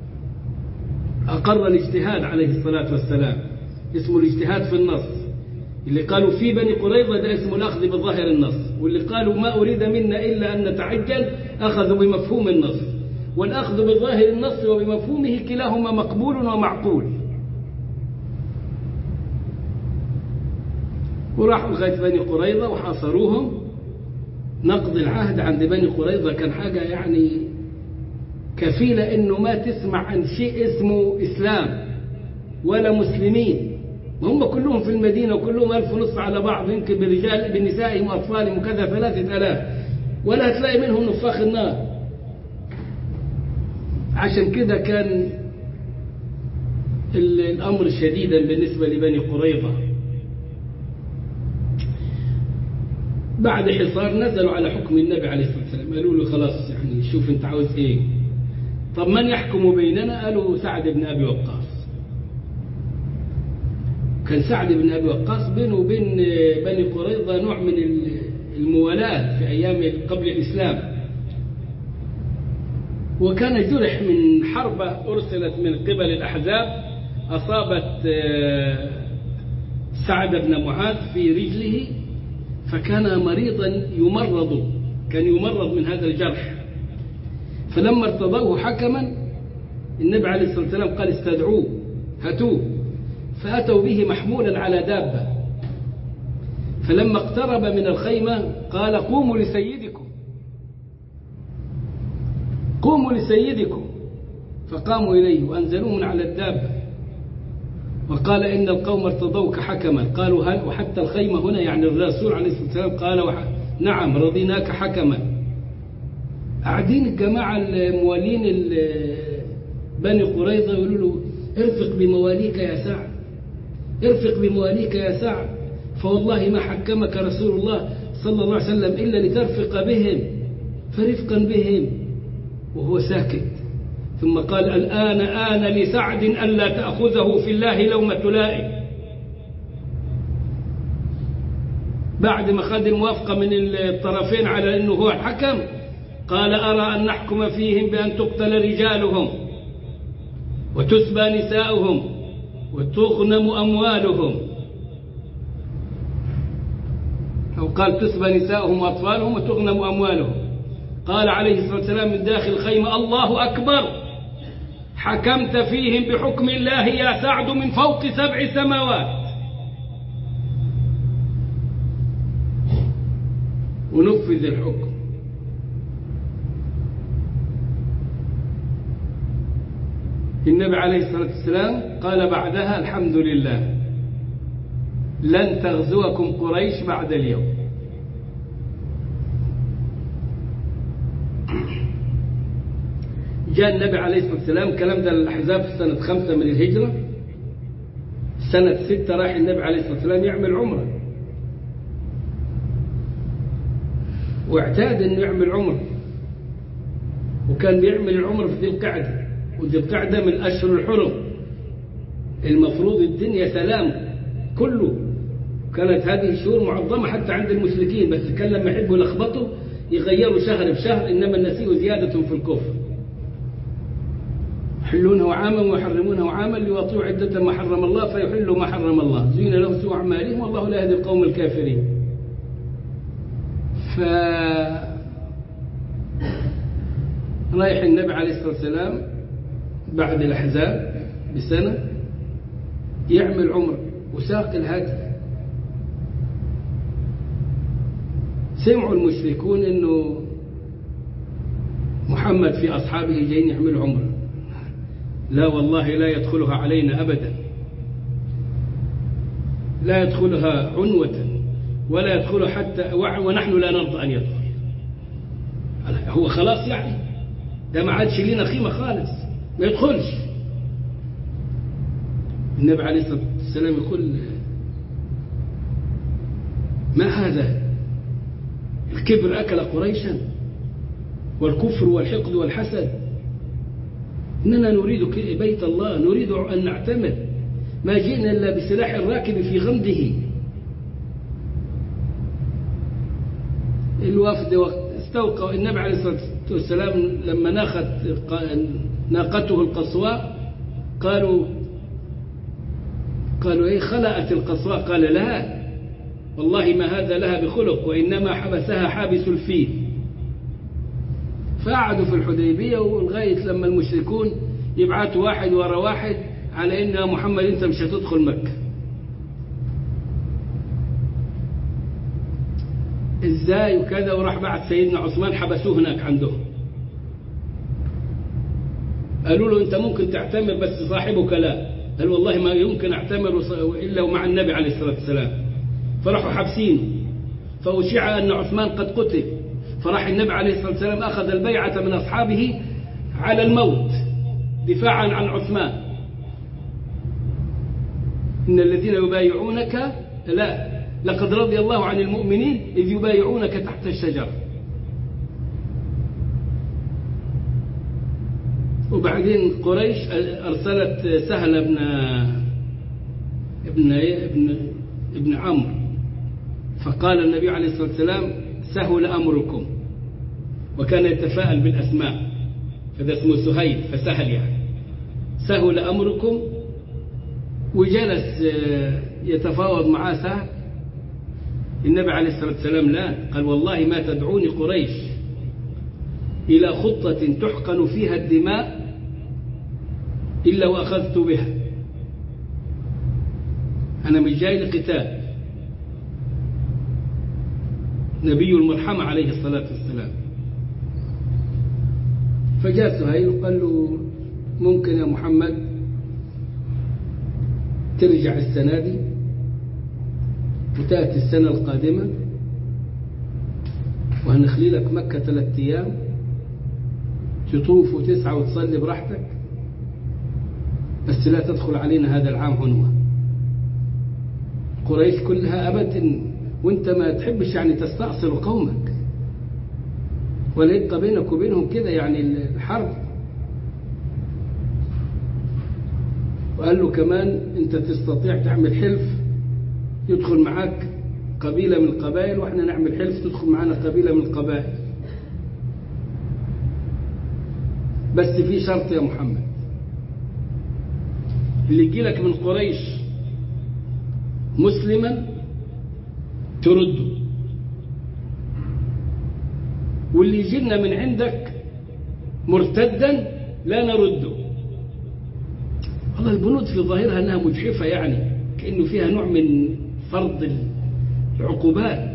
أقر الاجتهاد عليه الصلاة والسلام، اسمه الاجتهاد في النص. اللي قالوا في بني قريظة ده اسمه الأخذ بظاهر النص، واللي قالوا ما أريد منا إلا أن نتعجل أخذوا بمفهوم النص. والأخذ بظاهر النص وبمفهومه كلاهما مقبول ومعقول. وراحوا لغاية بني قريظة وحاصروهم. نقض العهد عند بني قريظة كان حاجة يعني كفيلة إنه ما تسمع عن شيء اسمه إسلام ولا مسلمين. هم كلهم في المدينة وكلهم ألف ونصف على بعض، يمكن بالرجال بنسائهم وأطفالهم وكذا ثلاثة آلاف، ولا هتلاقي منهم نفاخ النار. عشان كده كان الأمر شديدا بالنسبة لبني قريظة. بعد حصار نزلوا على حكم النبي عليه الصلاة والسلام، قالوا له خلاص يعني شوف انت عاوز ايه. طب من يحكم بيننا؟ قالوا سعد بن أبي وقاص. كان سعد بن أبي وقاص بينه وبين بني قريظة نوع من الموالاة في أيام قبل الإسلام، وكان جرح من حربة أرسلت من قبل الأحزاب أصابت سعد بن معاذ في رجله، فكان مريضا يمرض، كان يمرض من هذا الجرح. فلما ارتضوه حكما النبي عليه الصلاة والسلام قال استدعوه هاتوه، فأتوا به محمولا على دابة. فلما اقترب من الخيمة قال قوموا لسيدكم، قوموا لسيدكم. فقاموا إليه وأنزلوه من على الدابة وقال إن القوم ارتضوك حكما. قالوا هل وحتى الخيمة هنا يعني الرسول عليه الصلاة والسلام قال نعم رضيناك حكما. قاعدين الجماعة الموالين بني قريظة يقولوا له ارفق بمواليك يا سعد، ارفق بمواليك يا سعد، فوالله ما حكمك رسول الله صلى الله عليه وسلم إلا لترفق بهم، فرفقا بهم. وهو ساكت ثم قال الآن آن لسعد ألا تأخذه في الله لومة لائم. بعد ما خد الموافقة من الطرفين على أنه هو الحكم قال أرى أن نحكم فيهم بأن تقتل رجالهم وتسبى نساؤهم وتغنم أموالهم، أو قال تسبى نساؤهم وأطفالهم وتغنم أموالهم. قال عليه الصلاة والسلام من داخل الخيمة الله أكبر، حكمت فيهم بحكم الله يا سعد من فوق سبع سماوات. ونفذ الحكم. النبي عليه الصلاة والسلام قال بعدها الحمد لله لن تغزوكم قريش بعد اليوم. جاء النبي عليه الصلاة والسلام كلام ده الأحزاب في سنة خمسة من الهجرة. سنة ستة راح النبي عليه الصلاة والسلام يعمل عمرة، واعتاد أنه يعمل عمرة، وكان بيعمل العمرة في ذي القعدة، وذي القعدة من أشهر الحرم، المفروض الدنيا سلام كله. كانت هذه الشهور معظمة حتى عند المشركين، بس كان لما يحبوا يلخبطوا يغيروا شهر بشهر، إنما النسيء زيادة في الكفر. يحلونه عاما ويحرمونه عاما ليواطوا عدة ما حرم الله فيحلوا ما حرم الله، زين له سوء أعمالهم والله لا يهدي القوم الكافرين. ف رايح النبي عليه الصلاة والسلام بعد الأحزاب بسنة يعمل عمر وساق الهدي. سمعوا المشركون إنه محمد في أصحابه جايين يعملوا عمر، لا والله لا يدخلها علينا أبدا، لا يدخلها عنوة ولا يدخل حتى ونحن لا نرضى أن يدخل. هو خلاص يعني ده ما عادش لنا قيمة خالص، ما يدخلش. النبي عليه الصلاة والسلام يقول ما هذا الكبر أكل قريشا والكفر والحقد والحسد، إننا نريد بيت الله، نريد أن نعتمر، ما جئنا إلا بسلاح الراكب في غمده. الوفد استوقع النبي عليه الصلاة والسلام لما ناخت ناقته القصواء، قالوا قالوا إيه خلأت القصواء؟ قال لا والله ما هذا لها بخلق، وإنما حبسها حابس الفيل. فقعدوا في الحديبية ولغاية لما المشركون يبعثوا واحد ورا واحد على إن يا محمد أنت مش هتدخل مكة. إزاي وكذا، وراح بعد سيدنا عثمان حبسوه هناك عندهم، قالوا له أنت ممكن تعتمر بس صاحبك لا. قال والله ما يمكن أعتمر إلا ومع النبي عليه الصلاة والسلام. فراحوا حابسينه، فأشيع أن عثمان قد قتل، فراح النبي عليه الصلاة والسلام أخذ البيعة من أصحابه على الموت دفاعا عن عثمان. إن الذين يبايعونك لا لقد رضي الله عن المؤمنين إذ يبايعونك تحت الشجرة. وبعدين قريش أرسلت سهل ابن ابن ابن ابن عمرو، فقال النبي عليه الصلاة والسلام سهل أمركم، وكان يتفاءل بالأسماء، فده اسمه سهيل فسهل يعني سهل أمركم. وجلس يتفاوض معاه سهل. النبي عليه الصلاة والسلام لا، قال والله ما تدعوني قريش إلى خطة تحقن فيها الدماء إلا وأخذت بها. أنا مش جاي لقتال، نبي المرحمة عليه الصلاة والسلام. فجاء سهيل وقال له ممكن يا محمد ترجع السنة دي وتأتي السنة القادمة وهنخلي لك مكة ثلاثة أيام تطوف وتسعى وتصلي براحتك، بس لا تدخل علينا هذا العام عنوة. قريش كلها أبت وانت ما تحبش يعني تستأصل قومك ولا يبقى بينك وبينهم كده يعني الحرب. وقال له كمان انت تستطيع تعمل حلف يدخل معاك قبيلة من القبائل، واحنا نعمل حلف تدخل معنا قبيلة من القبائل، بس في شرط يا محمد، اللي يجي لك من قريش مسلما ترده، واللي يجينا من عندك مرتدا لا نرده. والله البنود في ظاهرها أنها مجحفة، يعني كأنه فيها نوع من فرض العقوبات،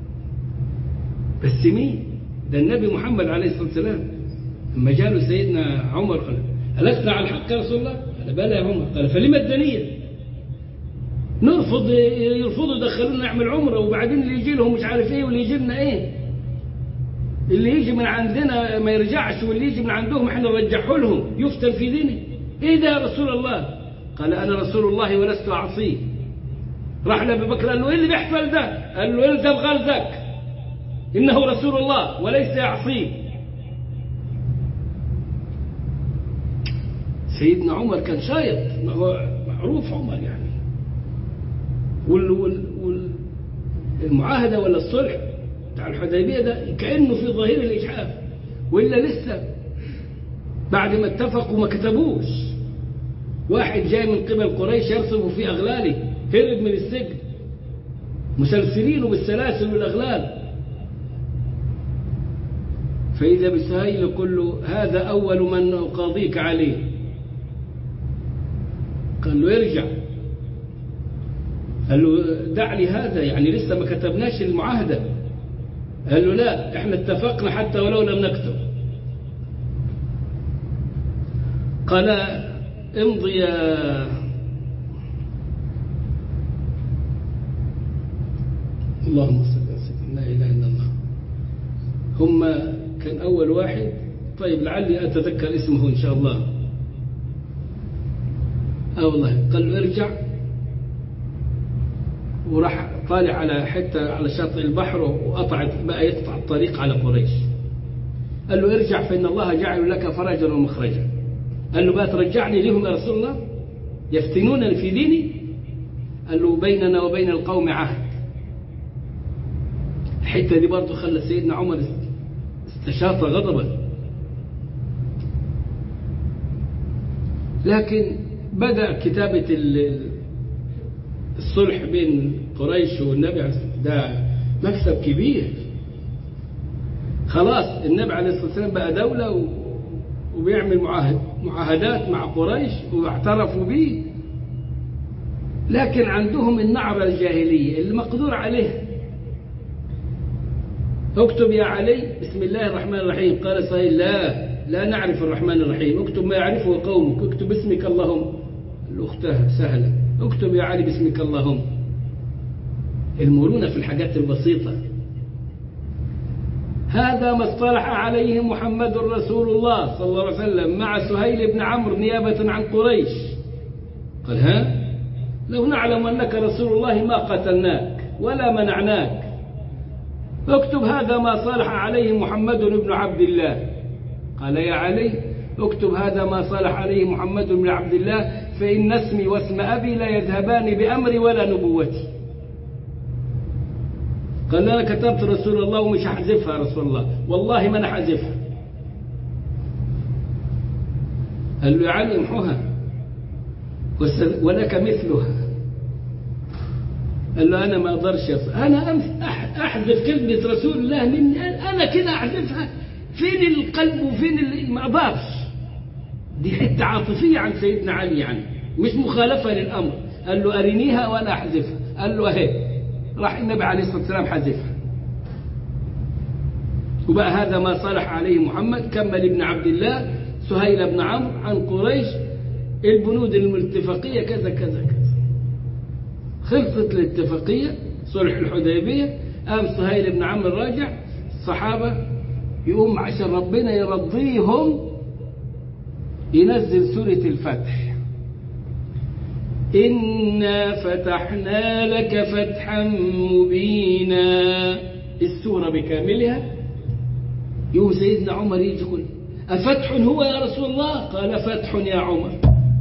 بس مين؟ ده النبي محمد عليه الصلاة والسلام لما جاء سيدنا عمر قال ألسنا على الحق يا رسول الله؟ قال بلى يا عمر. قال فلما الدنية نرفض، يرفضوا يدخلونا نعمل عمره، وبعدين اللي يجي لهم مش عارف ايه واللي يجي لنا ايه، اللي يجي من عندنا ما يرجعش واللي يجي من عندهم احنا نرجعه لهم يفتن في دينه. ايه ده يا رسول الله؟ قال انا رسول الله ولست اعصيه. راح لابي بكر قال له ايه اللي بيحصل ده؟ قال له الزم غلزك، انه رسول الله وليس يعصيه. سيدنا عمر كان شايط، ما هو معروف عمر يعني، والمعاهدة ولا الصلح بتاع الحديبية ده كأنه في ظاهر الإجحاف، وإلا لسه بعد ما اتفقوا ما كتبوش. واحد جاي من قبل قريش يرصف في أغلاله، هرب من السجن مسلسلينه بالسلاسل والأغلال. فإذا بسهيل يقول له هذا أول من أقاضيك عليه. قال له يرجع، قال له دع لي هذا، يعني لسه ما كتبناش المعاهدة. قال له لا احنا اتفقنا حتى ولو لم نكتب. قال امضي يا اللهم صل على سيدنا. لا إله إلا الله. هم كان أول واحد. طيب لعلي أتذكر اسمه إن شاء الله. آه والله قال له ارجع، وراح طالع على حتة على شاطئ البحر وقطع بقى يقطع الطريق على قريش. قال له ارجع فإن الله جعل لك فرجا ومخرجا. قال له بقى ترجعني لهم يا رسول الله يفتنونني في ديني؟ قال له بيننا وبين القوم عهد. الحتة دي برضه خلى سيدنا عمر استشاط غضبا. لكن بدأ كتابة الصلح بين قريش والنبي عليه الصلاة والسلام، ده مكسب كبير. خلاص النبي عليه الصلاة والسلام بقى دولة وبيعمل معاهد معاهدات مع قريش واعترفوا به. لكن عندهم النعرة الجاهلية اللي مقدور عليها. اكتب يا علي بسم الله الرحمن الرحيم. قال صهيل لا لا نعرف الرحمن الرحيم، اكتب ما يعرفه قومك، اكتب باسمك اللهم. الأختها سهلة، اكتب يا علي باسمك اللهم. المرونة في الحاجات البسيطة. هذا ما اصطلح عليه محمد رسول الله صلى الله عليه وسلم مع سهيل بن عمرو نيابة عن قريش. قال ها لو نعلم أنك رسول الله ما قتلناك ولا منعناك. اكتب هذا ما صلح عليه محمد بن عبد الله. قال يا علي اكتب هذا ما صلح عليه محمد بن عبد الله فإن اسمي واسم أبي لا يذهبان بأمري ولا نبوتي. قال أنا كتبت رسول الله ومش هحذفها يا رسول الله، والله ما أنا حذفها. قال له يا علي امحوها ولك مثلها. قال له أنا ما أقدرش، أنا أحذف كلمة رسول الله مني، أنا كده أحذفها؟ فين القلب وفين ال... ما أقدرش. دي حتة عاطفية عن سيدنا علي يعني، مش مخالفة للأمر. قال له أرنيها وأنا أحذفها. قال له أهي. راح النبي عليه الصلاة والسلام حذفها. وبقى هذا ما صلح عليه محمد. كمل ابن عبد الله سهيل بن عمرو عن قريش البنود الاتفاقية كذا كذا كذا. خلصت الاتفاقية صلح الحديبية. قام سهيل بن عمرو راجع، الصحابة يقوم عشان ربنا يرضيهم ينزل سورة الفتح. إنا فتحنا لك فتحا مبينا. السورة بكاملها. يقوم سيدنا عمر يدخل أفتح هو يا رسول الله؟ قال فتح يا عمر.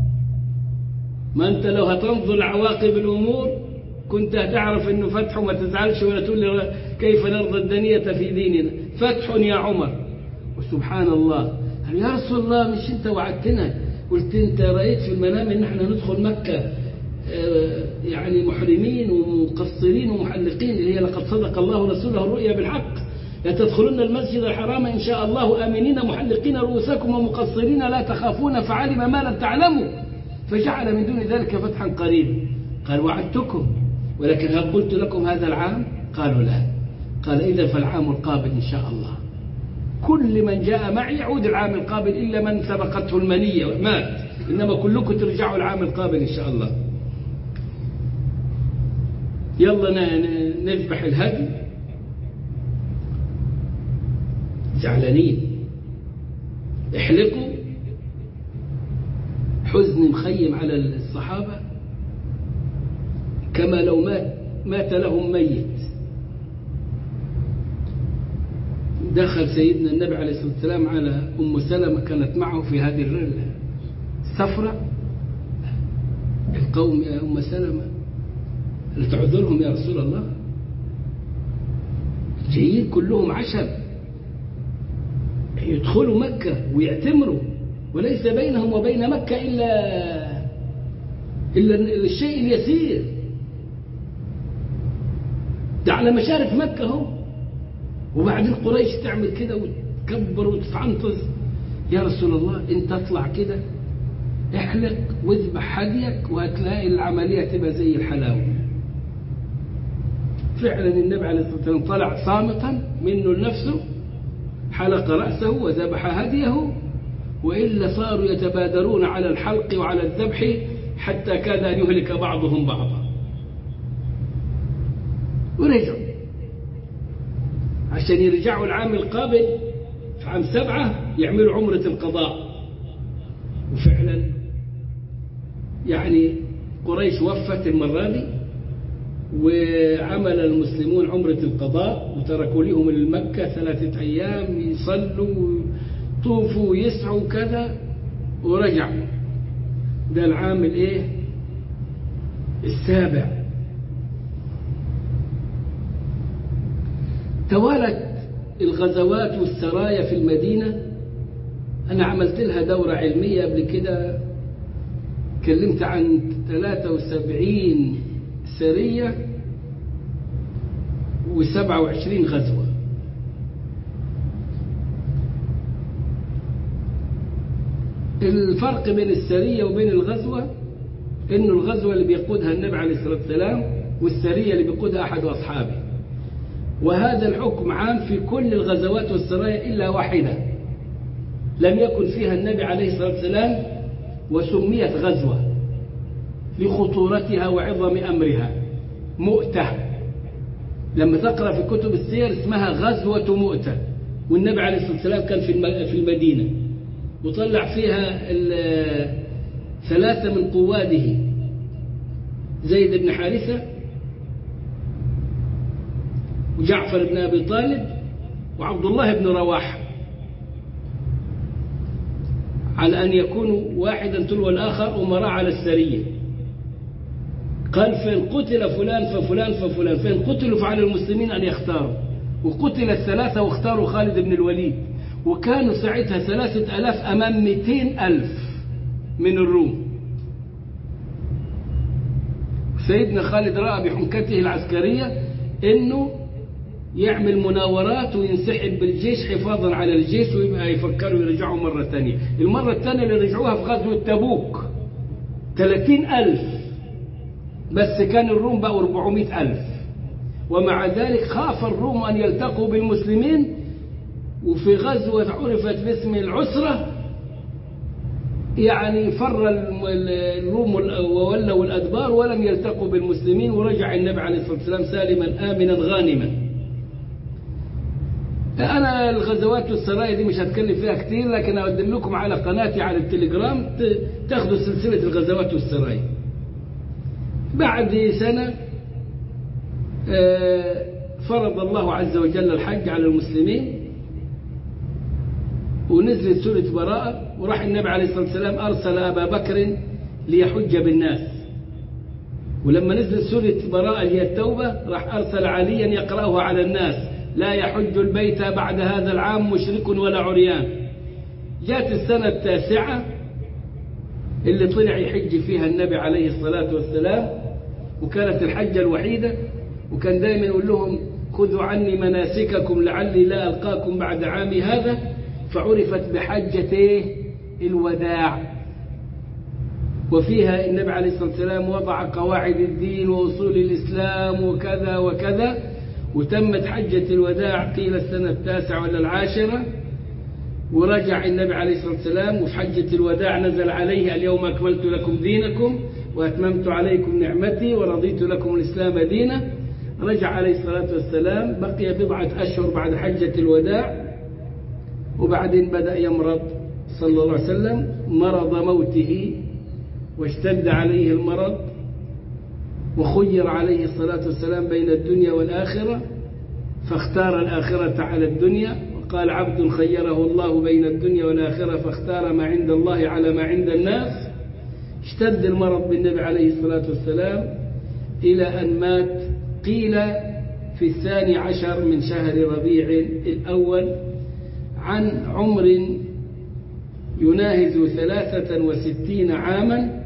ما أنت لو هتنظر لعواقب الأمور كنت هتعرف أنه فتح، وما تزعلش ولا تقول لي كيف نرضى الدنية في ديننا. فتح يا عمر. وسبحان الله قال يا رسول الله مش أنت وعدتنا، قلت أنت رأيت في المنام أن احنا ندخل مكة يعني محرمين ومقصرين ومحلقين، اللي هي لقد صدق الله رسوله الرؤيا بالحق، لتدخلن المسجد الحرام إن شاء الله آمنين محلقين رؤوسكم ومقصرين لا تخافون فعلم ما لم تعلموا فجعل من دون ذلك فتحا قريبا. قال وعدتكم ولكن هل قلت لكم هذا العام؟ قالوا لا. قال إذا فالعام القابل إن شاء الله. كل من جاء معي يعود العام القابل إلا من سبقته المنية مات، إنما كلكم ترجعوا العام القابل إن شاء الله. يلا نذبح الهدي. زعلانين، احلقوا. حزن مخيم على الصحابة كما لو مات مات لهم ميت. دخل سيدنا النبي عليه الصلاة والسلام على أم سلمة كانت معه في هذه السفرة. القوم يا أم سلمة هل تعذرهم يا رسول الله؟ جايين كلهم عشب يدخلوا مكة ويعتمروا وليس بينهم وبين مكة إلا إلا الشيء اليسير. ده على مشارف مكة هم، وبعدين قريش تعمل كده وتكبر وتتعنطز. يا رسول الله انت اطلع كده احلق واذبح هديك وهتلاقي العملية تبقى زي الحلاوة. فعلا النبي عليه الصلاة والسلام طلع صامتا منه لنفسه، حلق رأسه وذبح هديه، وإلا صاروا يتبادرون على الحلق وعلى الذبح حتى كاد أن يهلك بعضهم بعضا. ورجعوا عشان يرجعوا العام القابل في عام سبعة يعملوا عمرة القضاء. وفعلا يعني قريش وفت المرة دي، وعمل المسلمون عمرة القضاء وتركوا لهم المكة ثلاثة أيام يصلوا ويطوفوا ويسعوا كذا ورجعوا. ده العام الايه السابع. توالت الغزوات والسرايا في المدينة. أنا عملت لها دورة علمية قبل كده، تكلمت عن ثلاثة وسبعين سرية وسبعة وعشرين غزوة. الفرق بين السرية وبين الغزوة إنه الغزوة اللي بيقودها النبي عليه الصلاة والسلام، والسرية اللي بيقودها أحد أصحابه. وهذا الحكم عام في كل الغزوات والسرايا إلا واحدة لم يكن فيها النبي عليه الصلاة والسلام وسميت غزوة لخطورتها وعظم أمرها، مؤتة. لما تقرأ في كتب السير اسمها غزوة مؤتة، والنبي عليه الصلاة والسلام كان في المدينة وطلع فيها ثلاثة من قواده، زيد بن حارثة وجعفر بن أبي طالب وعبد الله بن رواحة، على أن يكونوا واحدا تلو الآخر أمراء على السرية. قال فإن قتل فلان ففلان ففلان، فإن قتلوا فعلى المسلمين أن يختاروا. وقتل الثلاثة واختاروا خالد بن الوليد، وكانوا ساعتها ثلاثة ألاف أمام مئتين ألف من الروم. سيدنا خالد رأى بحنكته العسكرية إنه يعمل مناورات وينسحب بالجيش حفاظا على الجيش، ويبقى يفكروا يرجعوا مرة ثانية. المرة الثانية اللي رجعوها في غزوة تبوك ثلاثين ألف، بس كان الروم بقوا أربعمائة ألف. ومع ذلك خاف الروم أن يلتقوا بالمسلمين، وفي غزوة عرفت باسم العسرة يعني فر الروم وولوا الأدبار ولم يلتقوا بالمسلمين، ورجع النبي عليه الصلاة والسلام سالما آمنا غانما. أنا الغزوات والسرايا دي مش هتكلم فيها كتير، لكن أقدم لكم على قناتي على التليجرام تاخدوا سلسلة الغزوات والسرايا. بعد سنة فرض الله عز وجل الحج على المسلمين، ونزلت سورة براءة، وراح النبي عليه الصلاة والسلام أرسل أبا بكر ليحج بالناس. ولما نزلت سورة براءة هي التوبة، راح أرسل عليا يقرأها على الناس: لا يحج البيت بعد هذا العام مشرك ولا عريان. جاءت السنة التاسعة اللي طلع يحج فيها النبي عليه الصلاة والسلام، وكانت الحجة الوحيدة، وكان دائما يقول لهم: خذوا عني مناسككم لعلي لا ألقاكم بعد عامي هذا. فعرفت بحجة الوداع، وفيها النبي عليه الصلاة والسلام وضع قواعد الدين وأصول الإسلام وكذا وكذا. وتمت حجة الوداع قيل السنة التاسعة ولا العاشرة، ورجع النبي عليه الصلاة والسلام، وفي حجة الوداع نزل عليه: اليوم أكملت لكم دينكم وأتممت عليكم نعمتي ورضيت لكم الإسلام دينا. رجع عليه الصلاة والسلام، بقي بضعة أشهر بعد حجة الوداع، وبعدين بدأ يمرض صلى الله عليه وسلم مرض موته، واشتد عليه المرض، وخير عليه الصلاة والسلام بين الدنيا والآخرة، فاختار الآخرة على الدنيا. وقال: عبد خيره الله بين الدنيا والآخرة فاختار ما عند الله على ما عند الناس. اشتد المرض بالنبي عليه الصلاة والسلام إلى أن مات، قيل في الثاني عشر من شهر ربيع الأول، عن عمر يناهز ثلاثة وستين عاما،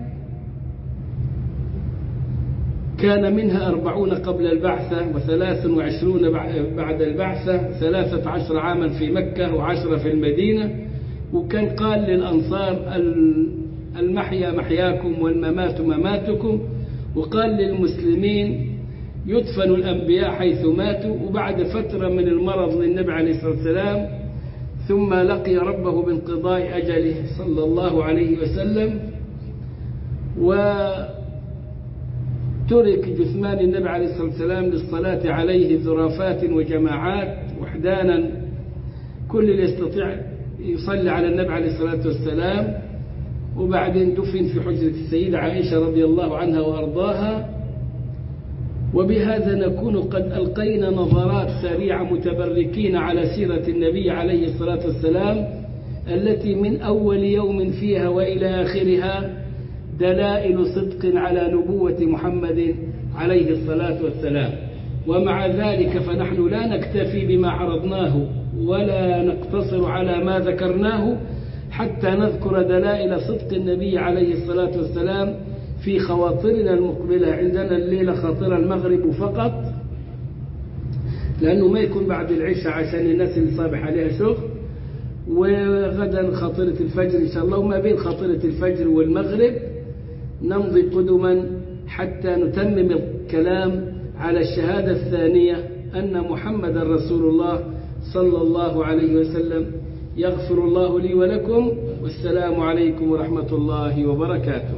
كان منها أربعون قبل البعثة وثلاث وعشرون بعد البعثة، ثلاثة عشر عاما في مكة وعشرة في المدينة. وكان قال للأنصار: المحيا محياكم والممات مماتكم. وقال للمسلمين: يدفن الأنبياء حيث ماتوا. وبعد فترة من المرض للنبي عليه الصلاة والسلام ثم لقي ربه بانقضاء أجله صلى الله عليه وسلم، وترك جثمان النبي عليه الصلاة والسلام للصلاة عليه زرافات وجماعات وحدانا كل اللي يستطيع يصلي على النبي عليه الصلاة والسلام. وبعدين دفن في حجرة السيدة عائشة رضي الله عنها وأرضاها. وبهذا نكون قد ألقينا نظرات سريعة متبركين على سيرة النبي عليه الصلاة والسلام التي من أول يوم فيها وإلى آخرها دلائل صدق على نبوة محمد عليه الصلاة والسلام. ومع ذلك فنحن لا نكتفي بما عرضناه ولا نقتصر على ما ذكرناه حتى نذكر دلائل صدق النبي عليه الصلاة والسلام في خواطرنا المقبلة. عندنا الليلة خاطر المغرب فقط، لأنه ما يكون بعد العشاء عشان الناس اللي صابح عليها شغل، وغدا خاطرة الفجر إن شاء الله. وما بين خاطرة الفجر والمغرب نمضي قدما حتى نتمم الكلام على الشهادة الثانية أن محمد رسول الله صلى الله عليه وسلم. يغفر الله لي ولكم، والسلام عليكم ورحمة الله وبركاته.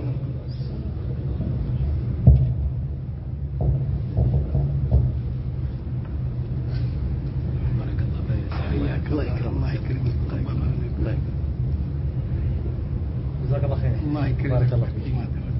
الله يكرم الله يكرم الله يكرم. جزاك الله خير. الله يكرمك. بارك الله فيك.